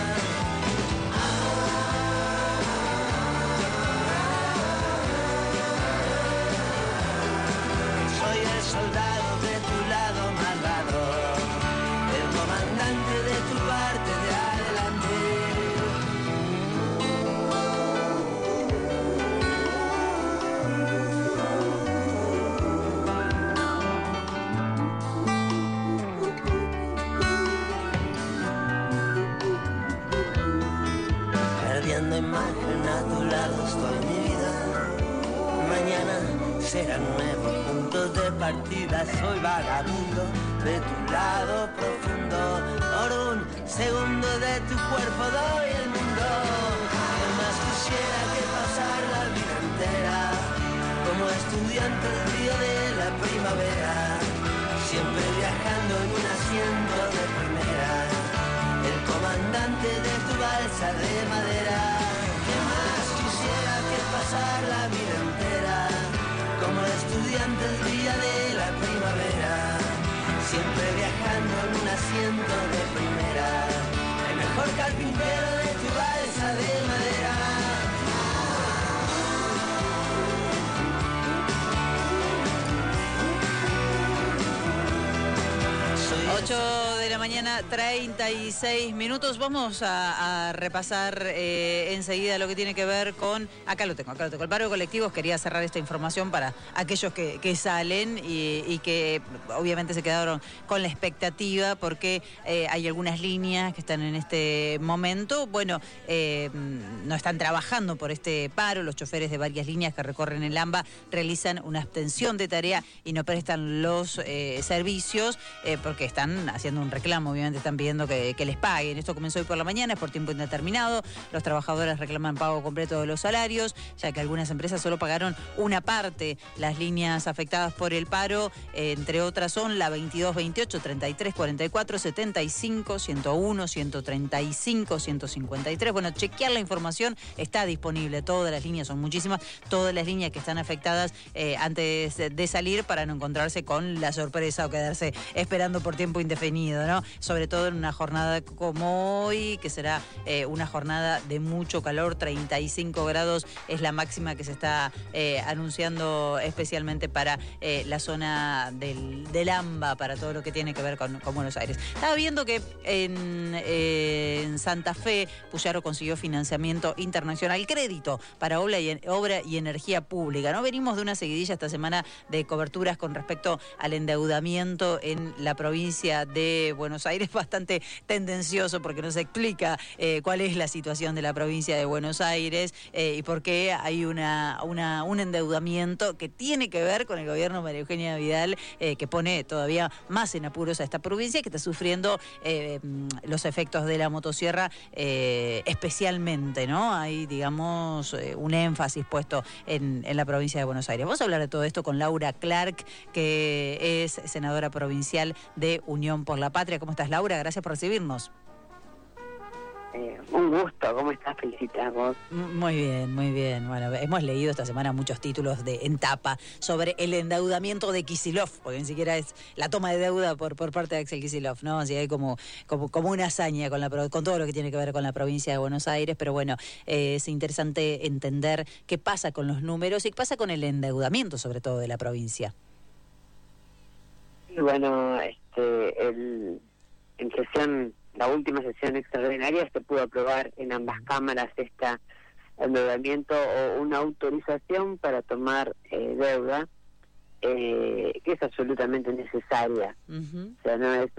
Soy el soldado de tu lado malvado, el comandante de tu parte de adelante. Perdiendo imagen a tu lado estoy mi vida. Mañana será nuevo punto de partida. Soy vagabundo de tu lado profundo. Por un segundo de tu cuerpo doy el mundo. ¿Qué más quisiera que pasar la vida entera como estudiante el día de la primavera? Siempre viajando en un asiento de primera, el comandante de tu balsa de madera. ¿Qué más quisiera que pasar la vida entera como estudiante el día de la primavera? Siempre viajando en un asiento de primera, el mejor carpintero de tu balsa de madera. 8 de la mañana, 36 minutos. Vamos a repasar enseguida lo que tiene que ver con... Acá lo tengo. El paro de colectivos. Quería cerrar esta información para aquellos que salen y que obviamente se quedaron con la expectativa porque hay algunas líneas que están en este momento. Bueno, no están trabajando por este paro. Los choferes de varias líneas que recorren el AMBA realizan una abstención de tarea y no prestan los servicios porque están haciendo un reclamo, obviamente están pidiendo que les paguen. Esto comenzó hoy por la mañana, es por tiempo indeterminado. Los trabajadores reclaman pago completo de los salarios, ya que algunas empresas solo pagaron una parte. Las líneas afectadas por el paro, entre otras, son la 22, 28, 33, 44, 75, 101, 135, 153. Bueno, chequear la información, está disponible. Todas las líneas, son muchísimas, todas las líneas que están afectadas antes de salir para no encontrarse con la sorpresa o quedarse esperando por tiempo indefinido, ¿no? Sobre todo en una jornada como hoy, que será una jornada de mucho calor. 35 grados es la máxima que se está anunciando especialmente para la zona del AMBA, para todo lo que tiene que ver con Buenos Aires. Estaba viendo que en Santa Fe Puyaro consiguió financiamiento internacional, crédito para obra y energía pública, ¿no? Venimos de una seguidilla esta semana de coberturas con respecto al endeudamiento en la provincia de Buenos Aires, bastante tendencioso porque nos explica cuál es la situación de la provincia de Buenos Aires y por qué hay un endeudamiento que tiene que ver con el gobierno de María Eugenia Vidal, que pone todavía más en apuros a esta provincia, que está sufriendo los efectos de la motosierra especialmente, ¿no? Hay, digamos, un énfasis puesto en la provincia de Buenos Aires. Vamos a hablar de todo esto con Laura Clark, que es senadora provincial de Unión por la Patria. ¿Cómo estás, Laura? Gracias por recibirnos. Un gusto, ¿cómo estás? Felicitamos. Muy bien, muy bien. Bueno, hemos leído esta semana muchos títulos en tapa sobre el endeudamiento de Kicillof, porque ni siquiera es la toma de deuda por parte de Axel Kicillof, ¿no? Así que hay como una hazaña con todo lo que tiene que ver con la provincia de Buenos Aires, pero bueno, es interesante entender qué pasa con los números y qué pasa con el endeudamiento, sobre todo, de la provincia. Y bueno, en sesión, la última sesión extraordinaria, se pudo aprobar en ambas cámaras este endeudamiento o una autorización para tomar deuda, que es absolutamente necesaria. O sea, no es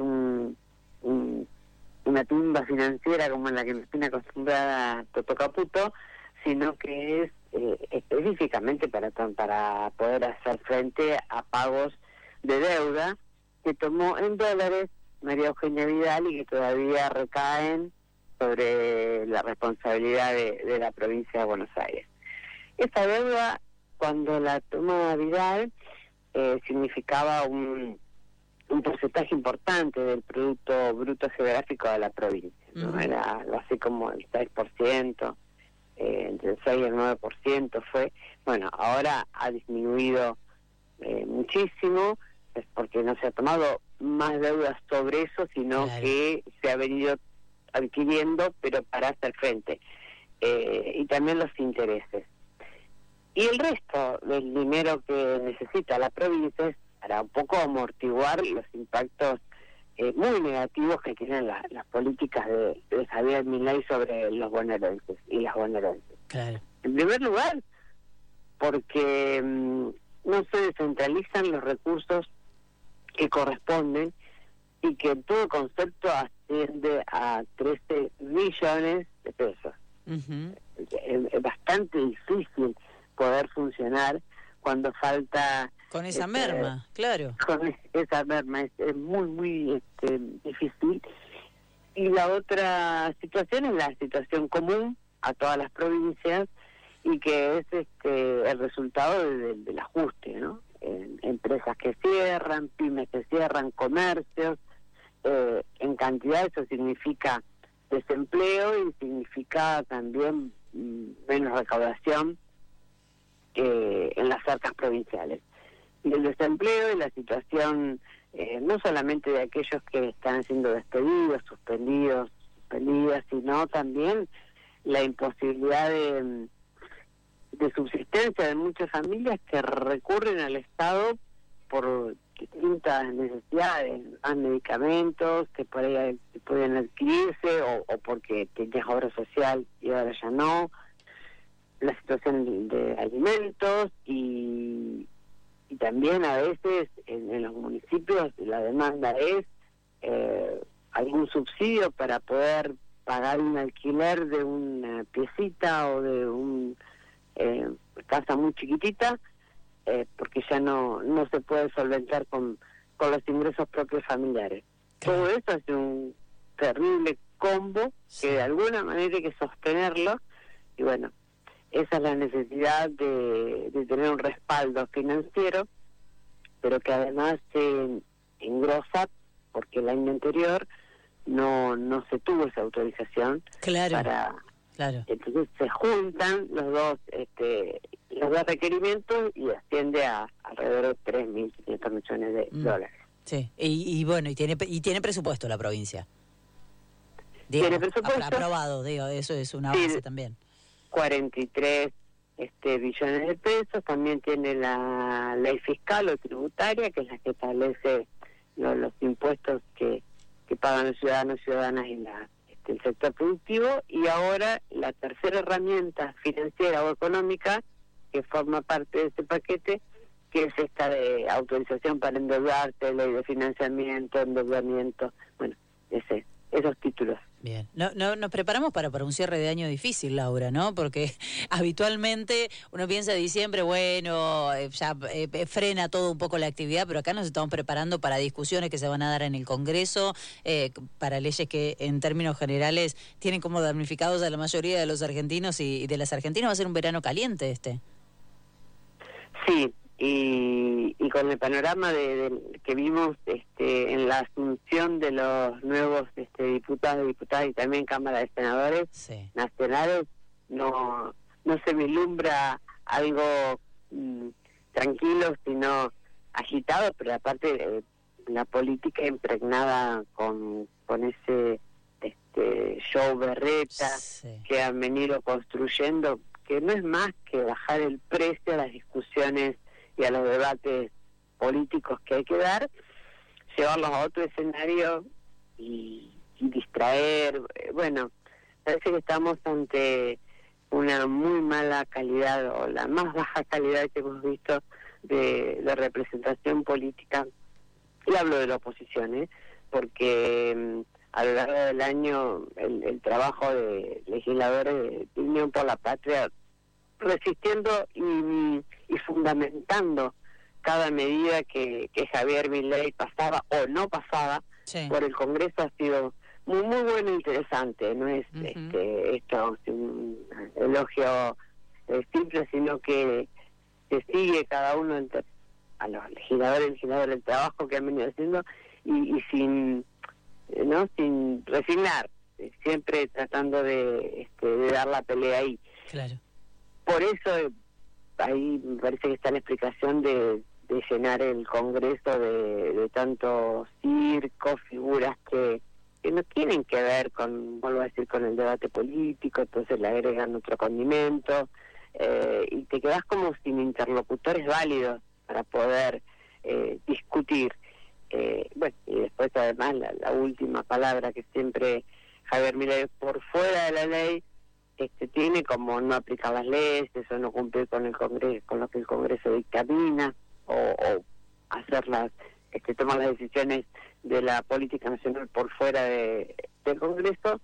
una timba financiera como la que nos tiene acostumbrada Toto Caputo, sino que es específicamente para poder hacer frente a pagos de deuda que tomó en dólares María Eugenia Vidal y que todavía recaen sobre la responsabilidad de la provincia de Buenos Aires. Esta deuda, cuando la tomó Vidal, significaba un porcentaje importante del Producto Bruto Geográfico de la provincia, ¿no? Era algo así como el 6%, entre el 6 y el 9% fue. Bueno, ahora ha disminuido muchísimo, es porque no se ha tomado más deudas sobre eso, sino que se ha venido adquiriendo, pero para hacer frente. Y también los intereses. Y el resto del dinero que necesita la provincia es para un poco amortiguar los impactos muy negativos que tienen las políticas de Javier Milei sobre los bonaerenses y las bonaerenses. Claro. En primer lugar, porque no se descentralizan los recursos que corresponden y que en todo concepto asciende a 13 billones de pesos. Es bastante difícil poder funcionar cuando falta... Con esa merma, claro. Con esa merma es muy, muy difícil. Y la otra situación es la situación común a todas las provincias y que es el resultado del ajuste, ¿no? Empresas que cierran, pymes que cierran, comercios. En cantidad eso significa desempleo y significa también menos recaudación en las arcas provinciales. Y el desempleo y la situación no solamente de aquellos que están siendo despedidos, suspendidas, sino también la imposibilidad de subsistencia de muchas familias que recurren al Estado por distintas necesidades, más medicamentos que por ahí pueden adquirirse o porque tenías obra social y ahora ya no, la situación de alimentos y también a veces en los municipios la demanda es algún subsidio para poder pagar un alquiler de una piecita o de una casa muy chiquitita, porque ya no se puede solventar con los ingresos propios familiares. Todo eso es un terrible combo que de alguna manera hay que sostenerlo y bueno, esa es la necesidad de tener un respaldo financiero, pero que además se engrosa porque el año anterior no se tuvo esa autorización. Claro. Entonces se juntan los dos requerimientos y asciende a alrededor de 3.500 millones de dólares. Sí, y bueno, y tiene presupuesto la provincia. Tiene presupuesto. Aprobado, eso es una base también. 43 billones de pesos, también tiene la ley fiscal o tributaria, que es la que establece los impuestos que pagan los ciudadanos y ciudadanas en el sector productivo, y ahora la tercera herramienta financiera o económica que forma parte de este paquete, que es esta de autorización para endeudarse, ley de financiamiento, endeudamiento, bueno, esos títulos. Bien, nos preparamos para un cierre de año difícil, Laura, ¿no? Porque habitualmente uno piensa diciembre, bueno, ya frena todo un poco la actividad, pero acá nos estamos preparando para discusiones que se van a dar en el Congreso, para leyes que en términos generales tienen como damnificados a la mayoría de los argentinos y de las argentinas. Va a ser un verano caliente Sí, y con el panorama que vimos en la asunción de los nuevos diputados y diputadas y también Cámara de Senadores nacionales, no se vislumbra algo tranquilo, sino agitado, pero aparte la política impregnada con ese show berreta que han venido construyendo, que no es más que bajar el precio a las discusiones y a los debates políticos que hay que dar, llevarlos a otro escenario y distraer. Bueno, parece que estamos ante una muy mala calidad o la más baja calidad que hemos visto de representación política, y hablo de la oposición, porque a lo largo del año el trabajo de legisladores de Unión por la Patria, resistiendo y fundamentando cada medida que Javier Milei pasaba o no pasaba por el Congreso, ha sido muy bueno e interesante. No es esto un elogio simple, sino que se sigue cada uno a los legisladores el trabajo que han venido haciendo y sin resignar, siempre tratando de dar la pelea ahí. Claro. Por eso ahí me parece que está la explicación de llenar el Congreso de tanto circo, figuras que no tienen que ver con, vuelvo a decir, con el debate político, entonces le agregan otro condimento, y te quedas como sin interlocutores válidos para poder discutir. Bueno, y después además la última palabra que siempre Javier Milei, por fuera de la ley, tiene como no aplicar las leyes o no cumplir con el Congreso, con lo que el Congreso dictamina, o hacer tomar las decisiones de la política nacional por fuera del Congreso,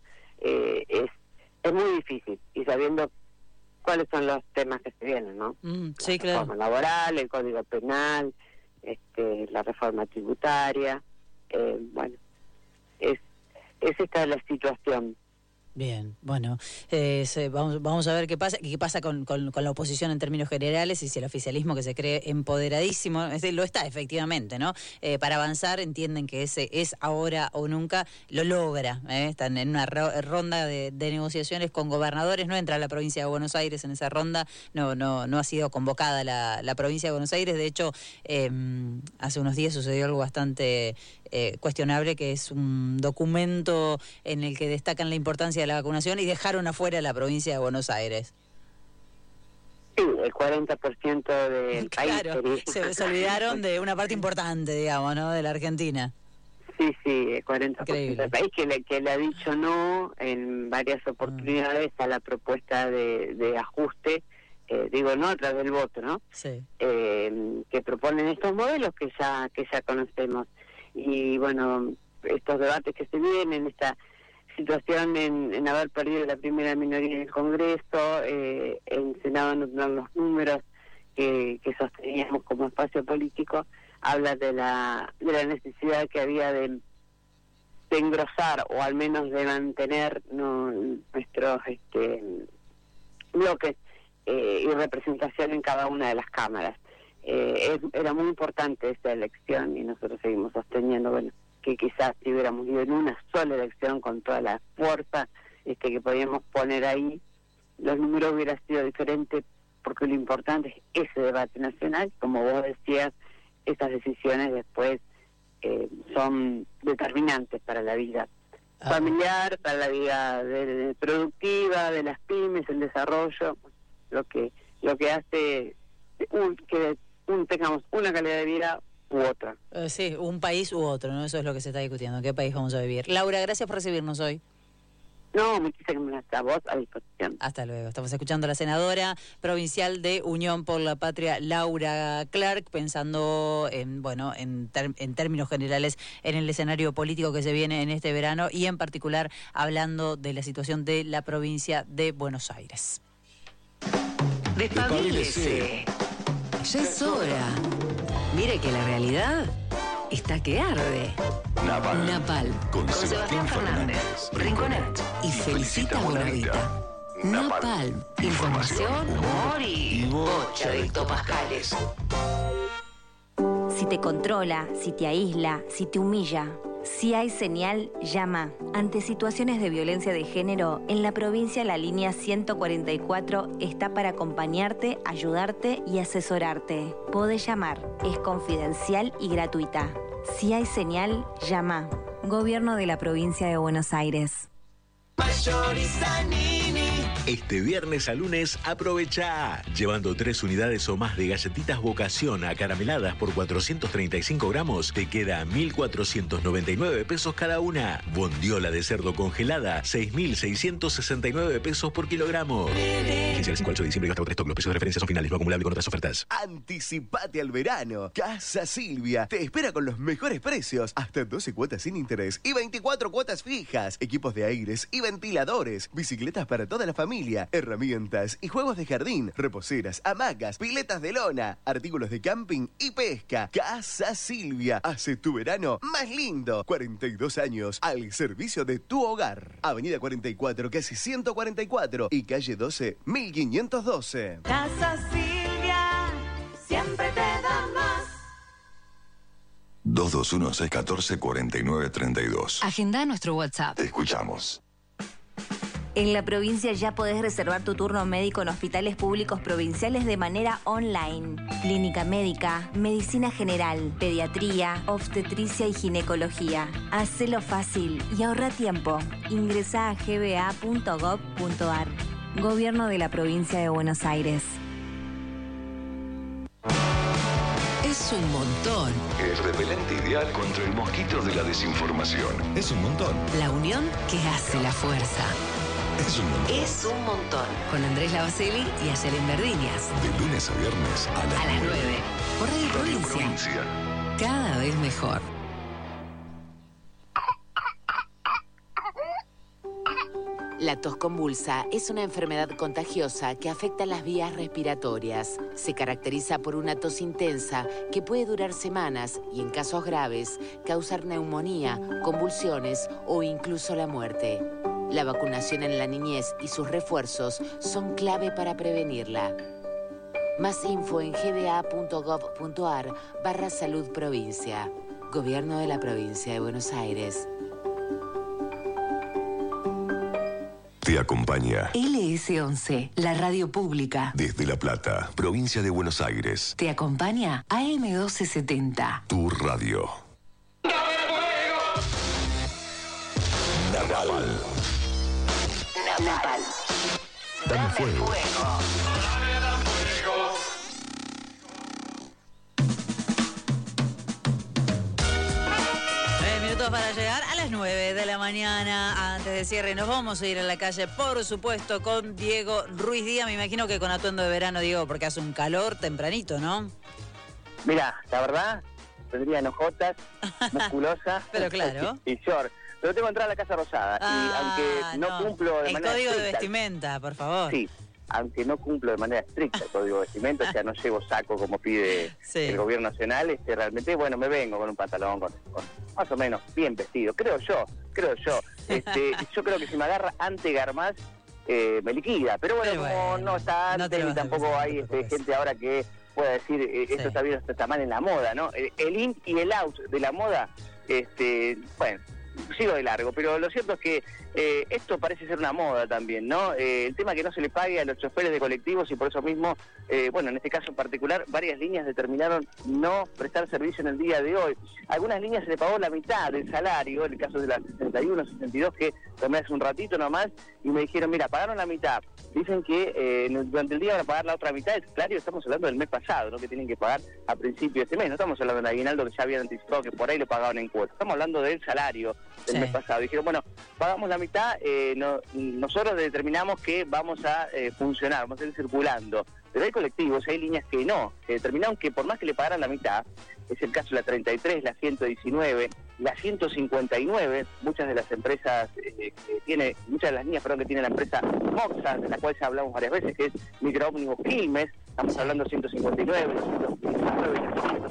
es muy difícil, y sabiendo cuáles son los temas que se vienen, ¿no? Sí, la reforma laboral, el Código Penal, la reforma tributaria, bueno, es esta la situación. Bien, bueno, vamos a ver qué pasa con la oposición en términos generales, y si el oficialismo, que se cree empoderadísimo, lo está efectivamente, ¿no? Para avanzar, entienden que ese es ahora o nunca, lo logra, están en una ronda de negociaciones con gobernadores, no entra la provincia de Buenos Aires en esa ronda, no ha sido convocada la provincia de Buenos Aires. De hecho, hace unos días sucedió algo bastante cuestionable, que es un documento en el que destacan la importancia de la vacunación y dejaron afuera a la provincia de Buenos Aires. Sí, el 40% del país. Claro, se olvidaron de una parte importante, digamos, ¿no?, de la Argentina. Sí, el 40% del país que le ha dicho no en varias oportunidades a la propuesta de ajuste, no a través del voto, ¿no? Sí. Que proponen estos modelos que ya conocemos. Y bueno, estos debates que se vienen, esta situación en haber perdido la primera minoría en el Congreso, en Senado no tener los números que sosteníamos como espacio político, habla de la necesidad que había de engrosar, o al menos de mantener nuestros bloques y representación en cada una de las cámaras. Era muy importante esta elección, y nosotros seguimos sosteniendo, bueno, que quizás si hubiéramos ido en una sola elección con toda la fuerza que podíamos poner ahí, los números hubieran sido diferentes, porque lo importante es ese debate nacional. Como vos decías, esas decisiones después son determinantes para la vida familiar, para la vida productiva de las pymes, el desarrollo, lo que hace que tengamos una calidad de vida u otra. Sí, un país u otro, ¿no? Eso es lo que se está discutiendo, qué país vamos a vivir. Laura, gracias por recibirnos hoy. No, muchísimas gracias a vos, a disposición. Hasta luego. Estamos escuchando a la senadora provincial de Unión por la Patria, Laura Clark, pensando en términos generales en el escenario político que se viene en este verano, y en particular hablando de la situación de la provincia de Buenos Aires. Despabilese. Ya es hora. Mire que la realidad está que arde. Napal. Con Sebastián Fernández, Rinconet y Felicita Bonavita. Napal. Información, humor y bocha de hectopascales. Si te controla, si te aísla, si te humilla, si hay señal, llama. Ante situaciones de violencia de género, en la provincia la línea 144 está para acompañarte, ayudarte y asesorarte. Podés llamar, es confidencial y gratuita. Si hay señal, llama. Gobierno de la provincia de Buenos Aires. Mayorista Nini, Este viernes a lunes aprovecha. Llevando 3 unidades o más de galletitas Vocación acarameladas por 435 gramos, te queda 1.499 pesos cada una. Bondiola de cerdo congelada, 6.669 pesos por kilogramo. Vigencia del 5 al 8 de diciembre y hasta 3 stock. Los precios de referencia son finales, no acumulable con otras ofertas. Anticipate al verano. Casa Silvia te espera con los mejores precios. Hasta 12 cuotas sin interés y 24 cuotas fijas. Equipos de aires y ventiladores. Bicicletas para toda la familia. Herramientas y juegos de jardín. Reposeras, hamacas, piletas de lona. Artículos de camping y pesca. Casa Silvia. Hace tu verano más lindo. 42 años al servicio de tu hogar. Avenida 44, casi 144. Y calle 12, 1512. Casa Silvia, siempre te da más. 221-614-4932. Agenda nuestro WhatsApp. Te escuchamos. En la provincia ya podés reservar tu turno médico en hospitales públicos provinciales de manera online. Clínica médica, medicina general, pediatría, obstetricia y ginecología. Hacelo fácil y ahorra tiempo. Ingresá a gba.gov.ar. Gobierno de la Provincia de Buenos Aires. Es un montón. El repelente ideal contra el mosquito de la desinformación. Es un montón. La unión que hace la fuerza. Es un montón. Es un montón. Con Andrés Lavaceli y Ayelen Verdiñas. De lunes a viernes a las 9. Por Radio Provincia. Cada vez mejor. La tos convulsa es una enfermedad contagiosa que afecta las vías respiratorias. Se caracteriza por una tos intensa que puede durar semanas y, en casos graves, causar neumonía, convulsiones o incluso la muerte. La vacunación en la niñez y sus refuerzos son clave para prevenirla. Más info en gba.gov.ar/salud provincia. Gobierno de la Provincia de Buenos Aires. Te acompaña LS11, la radio pública. desde La Plata, provincia de Buenos Aires. Te acompaña AM1270. Tu radio. Naval. Napal. Dame fuego. 9 minutos para llegar a las 9 de la mañana. Antes de cierre nos vamos a ir a la calle, por supuesto, con Diego Ruiz Díaz. Me imagino que con atuendo de verano, Diego, porque hace un calor tempranito, ¿no? Mira, la verdad, tendría enojotas, musculosa. Pero claro. y short. Pero tengo que entrar a la Casa Rosada. Y aunque no cumplo de manera código estricta, de vestimenta, por favor. Sí, aunque no cumplo de manera estricta el código de vestimenta, o sea, no llevo saco como pide el gobierno nacional, realmente, bueno, me vengo con un pantalón con más o menos bien vestido, creo yo. Yo creo que si me agarra ante Garmaz, me liquida. Pero bueno, como no está antes, ni tampoco hay gente ahora que pueda decir, esto está bien, esto está mal en la moda, ¿no? El in y el out de la moda, bueno, sigo de largo, pero lo cierto es que esto parece ser una moda también, ¿no? El tema que no se le pague a los choferes de colectivos y por eso mismo, bueno, en este caso en particular, varias líneas determinaron no prestar servicio en el día de hoy. Algunas líneas se le pagó la mitad del salario, en el caso de la 61, 62, que tomé hace un ratito nomás, y me dijeron, mira, pagaron la mitad. Dicen que durante el día van a pagar la otra mitad del salario. Estamos hablando del mes pasado, ¿no? Que tienen que pagar a principio de este mes. No estamos hablando del aguinaldo que ya habían anticipado que por ahí lo pagaban en cuotas. Estamos hablando del salario del mes pasado. Dijeron, bueno, pagamos la mitad, nosotros determinamos que vamos a funcionar, vamos a ir circulando. Pero hay colectivos, hay líneas que no, que determinaron que por más que le pagaran la mitad, es el caso de la 33, la 119, la 159, muchas de las empresas muchas de las líneas, que tiene la empresa Moxa, de la cual ya hablamos varias veces, que es Microómnibus Quilmes, estamos hablando 159, 219,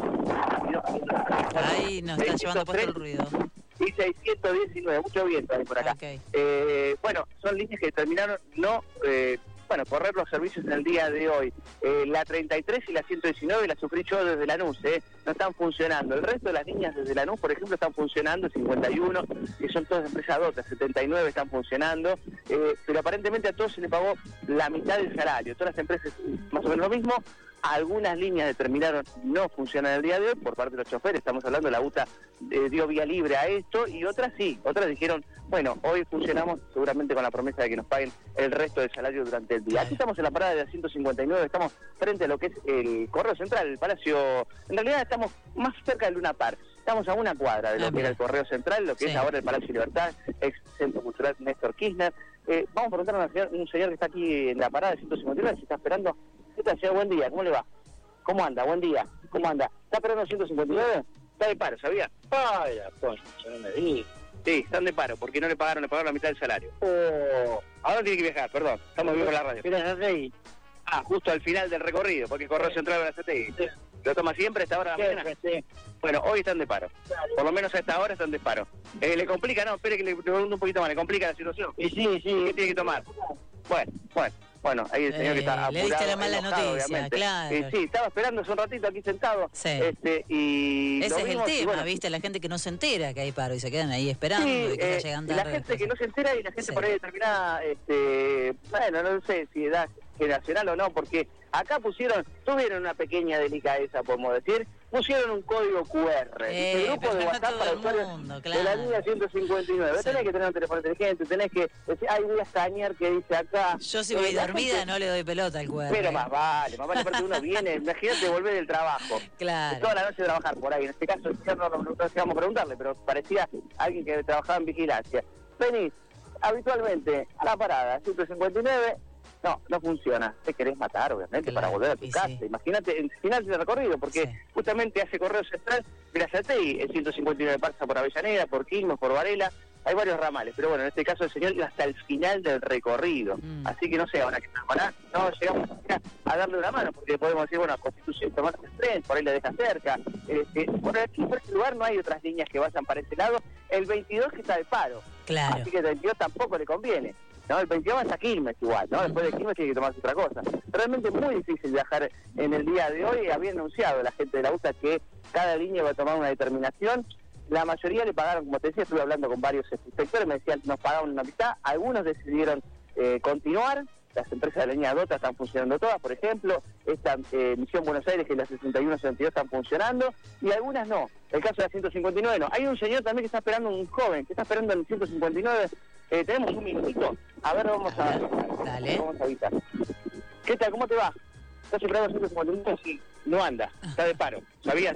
152. Ahí nos está llevando puesto el ruido. Y 619, mucho viento ahí por acá. Okay. Bueno, son líneas que determinaron no correr los servicios en el día de hoy. La 33 y la 119 la sufrí yo desde Lanús, no están funcionando. El resto de las líneas desde Lanús, por ejemplo, están funcionando, 51, que son todas empresas dotas, 79 están funcionando, pero aparentemente a todos se les pagó la mitad del salario. Todas las empresas más o menos lo mismo, Algunas líneas determinaron no funcionan el día de hoy por parte de los choferes. Estamos hablando de la UTA dio vía libre a esto, y otras sí. Otras dijeron, bueno, hoy funcionamos seguramente con la promesa de que nos paguen el resto del salario durante el día. Aquí estamos en la parada de la 159, estamos frente a lo que es el Correo Central, el Palacio. En realidad estamos más cerca del Luna Park. Estamos a una cuadra de lo que era el Correo Central, lo que es ahora el Palacio Libertad, ex Centro Cultural Néstor Kirchner. Vamos a preguntar a un señor que está aquí en la parada de 159, si está esperando. ¿Qué tal, señor? Buen día, ¿cómo le va? ¿Cómo anda? Buen día, ¿cómo anda? ¿Está esperando 159? Está de paro, ¿sabía? Ay, la concha, no me digas. Sí, están de paro, porque no le pagaron la mitad del salario. Ahora tiene que viajar, perdón, estamos viendo la radio. Justo al final del recorrido, porque es Correo Central de la CTI. Sí. ¿Lo toma siempre a esta hora de la mañana? Sí. Bueno, hoy están de paro. Por lo menos a esta hora están de paro. ¿Le complica? No, espere que le pregunto un poquito más. ¿Le complica la situación? Sí. ¿Qué tiene que tomar? Bueno, ahí el señor que está apurado, le diste la mala enojado, noticia, obviamente. Claro. Sí, estaba esperando hace un ratito aquí sentado. Sí. Y ese es el tema, bueno, ¿viste? La gente que no se entera que hay paro y se quedan ahí esperando y que ya llegan tarde. La gente que no se entera y la gente por ahí determinada, bueno, no sé si edad generacional o no, porque acá tuvieron una pequeña delicadeza, podemos decir, pusieron un código QR, el grupo de WhatsApp para usuarios de la línea 159. Tenés que tener un teléfono inteligente, tenés que decir, voy a escanear que dice acá. Yo si voy dormida no le doy pelota al QR. Pero más vale, aparte uno viene, imagínate volver del trabajo. Claro. Toda la noche trabajar por ahí, en este caso no vamos a preguntarle, pero parecía alguien que trabajaba en vigilancia. Venís habitualmente a la parada 159. No funciona. Te querés matar, obviamente, para volver a tu casa. Sí. Imagínate el final del recorrido, porque justamente hace Correo Central, gracias a ti, el 159 pasa por Avellaneda, por Quilmes, por Varela, hay varios ramales, pero bueno, en este caso el señor iba hasta el final del recorrido. Así que no sé, ahora que no llegamos a darle una mano, porque podemos decir, bueno, Constitución, tomar el tren, por ahí le deja cerca. Por ese lugar no hay otras líneas que vayan para ese lado. El 22 que está de paro. Claro. Así que el 22 tampoco le conviene. No, el 22 va hasta Quilmes igual, ¿no? Después de Quilmes tiene que tomarse otra cosa. Realmente muy difícil viajar en el día de hoy. Había anunciado la gente de la UTA que cada línea va a tomar una determinación. La mayoría le pagaron, como te decía, estuve hablando con varios inspectores, me decían nos pagaron una mitad. Algunos decidieron continuar. Las empresas de la línea DOTA están funcionando todas, por ejemplo. Esta Misión Buenos Aires, que es la 61-62, están funcionando. Y algunas no. El caso de la 159 no. Hay un señor también que está esperando, un joven, que está esperando en el 159. Tenemos un minutito. A ver, vamos a avisar. ¿Qué tal? ¿Cómo te va? ¿Estás esperando el 159? Sí. No anda. Está de paro. ¿Sabías?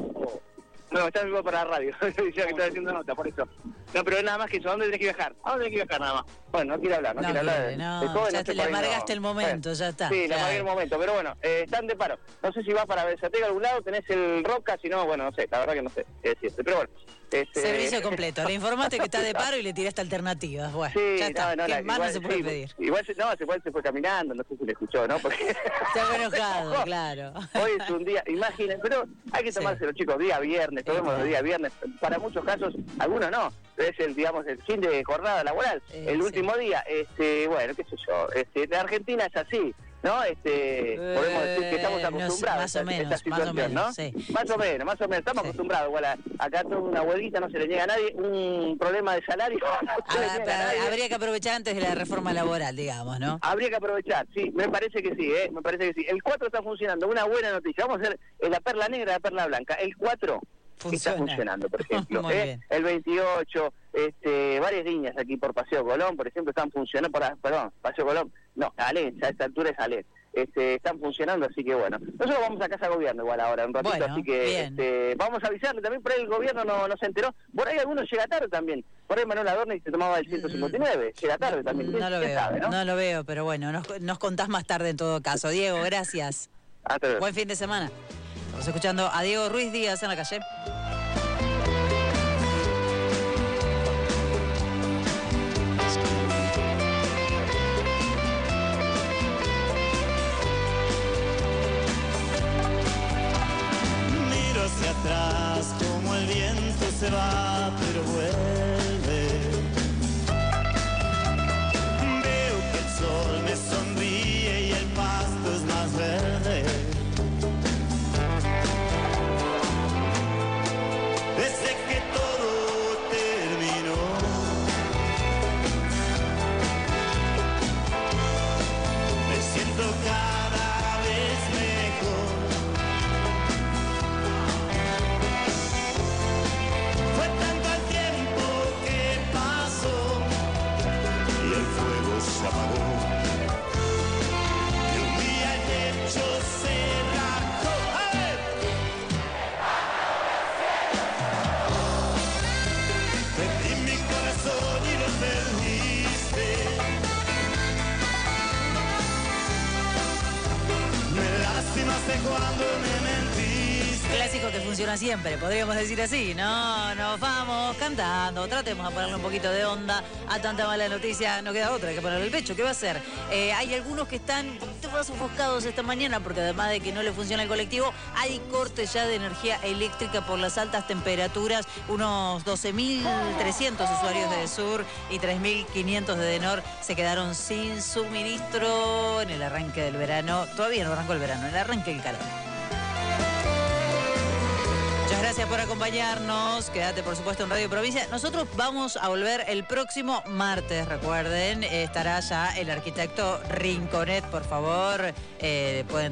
No, está vivo para la radio. Decía que estaba haciendo nota, por eso. No, pero nada más que eso. ¿A dónde tenés que viajar? ¿A dónde tenés que viajar nada más? Bueno, no quiero hablar, no quiero hablar de todo. Ya te le amargaste el momento, ya está. Sí, le amargué el momento, pero bueno, están de paro. No sé si vas para Belzatega a algún lado, tenés el Roca, si no, bueno, no sé, la verdad que no sé qué decirte, pero bueno. Servicio completo, le informaste que está de paro y le tiraste alternativas. Bueno, sí, ya está, ¿qué más no se puede pedir? Igual se fue caminando, no sé si le escuchó, ¿no? Porque está enojado, claro. Hoy es un día, imaginen, pero hay que tomárselo, chicos, día viernes, tomemos los días viernes. Para muchos casos, algunos no, es el fin de jornada laboral, el último día, bueno, qué sé yo, en Argentina es así. ¿No? Podemos decir que estamos acostumbrados a esta situación, ¿no? Sí. Más o menos, estamos acostumbrados. Igual acá toda una huelguita, no se le niega a nadie, un problema de salario. Habría que aprovechar antes de la reforma laboral, digamos, ¿no? Habría que aprovechar, sí, me parece que sí, me parece que sí. El 4 está funcionando, una buena noticia. Vamos a hacer la perla negra, la perla blanca. El 4 está funcionando, por ejemplo. El 28, varias líneas aquí por Paseo Colón, por ejemplo, están funcionando, Paseo Colón, no, Alén, a esta altura es Alén. Están funcionando, así que bueno. Nosotros vamos a Casa Gobierno igual ahora, un ratito, así que vamos a avisarle también, por ahí el gobierno no se enteró. Por ahí algunos llega tarde también. Por ahí Manuel Adorni se tomaba el 159, llega tarde también. No lo veo, sabe, ¿no? Lo veo, pero bueno, nos contás más tarde en todo caso. Diego, gracias. Buen fin de semana. Estamos escuchando a Diego Ruiz Díaz en la calle. Hacia atrás como el viento se va pero vuelve, veo que el sol me sonríe y el pasto es más verde, desde que todo terminó, me siento cada vez mejor. fuiste cuando me mentiste. Clásico que funciona siempre, podríamos decir así, ¿no? Nos vamos cantando, tratemos de ponerle un poquito de onda a tanta mala noticia, no queda otra que ponerle el pecho, ¿qué va a hacer? Hay algunos que están un poquito más ofuscados esta mañana porque además de que no le funciona el colectivo, hay cortes ya de energía eléctrica por las altas temperaturas, unos 12.300 usuarios de Sur y 3.500 de Denor se quedaron sin suministro en el arranque del verano, todavía no arrancó el verano, en el arranque del calor. Muchas gracias por acompañarnos. Quédate, por supuesto, en Radio Provincia. Nosotros vamos a volver el próximo martes, recuerden. Estará ya el arquitecto Rinconet, por favor. Pueden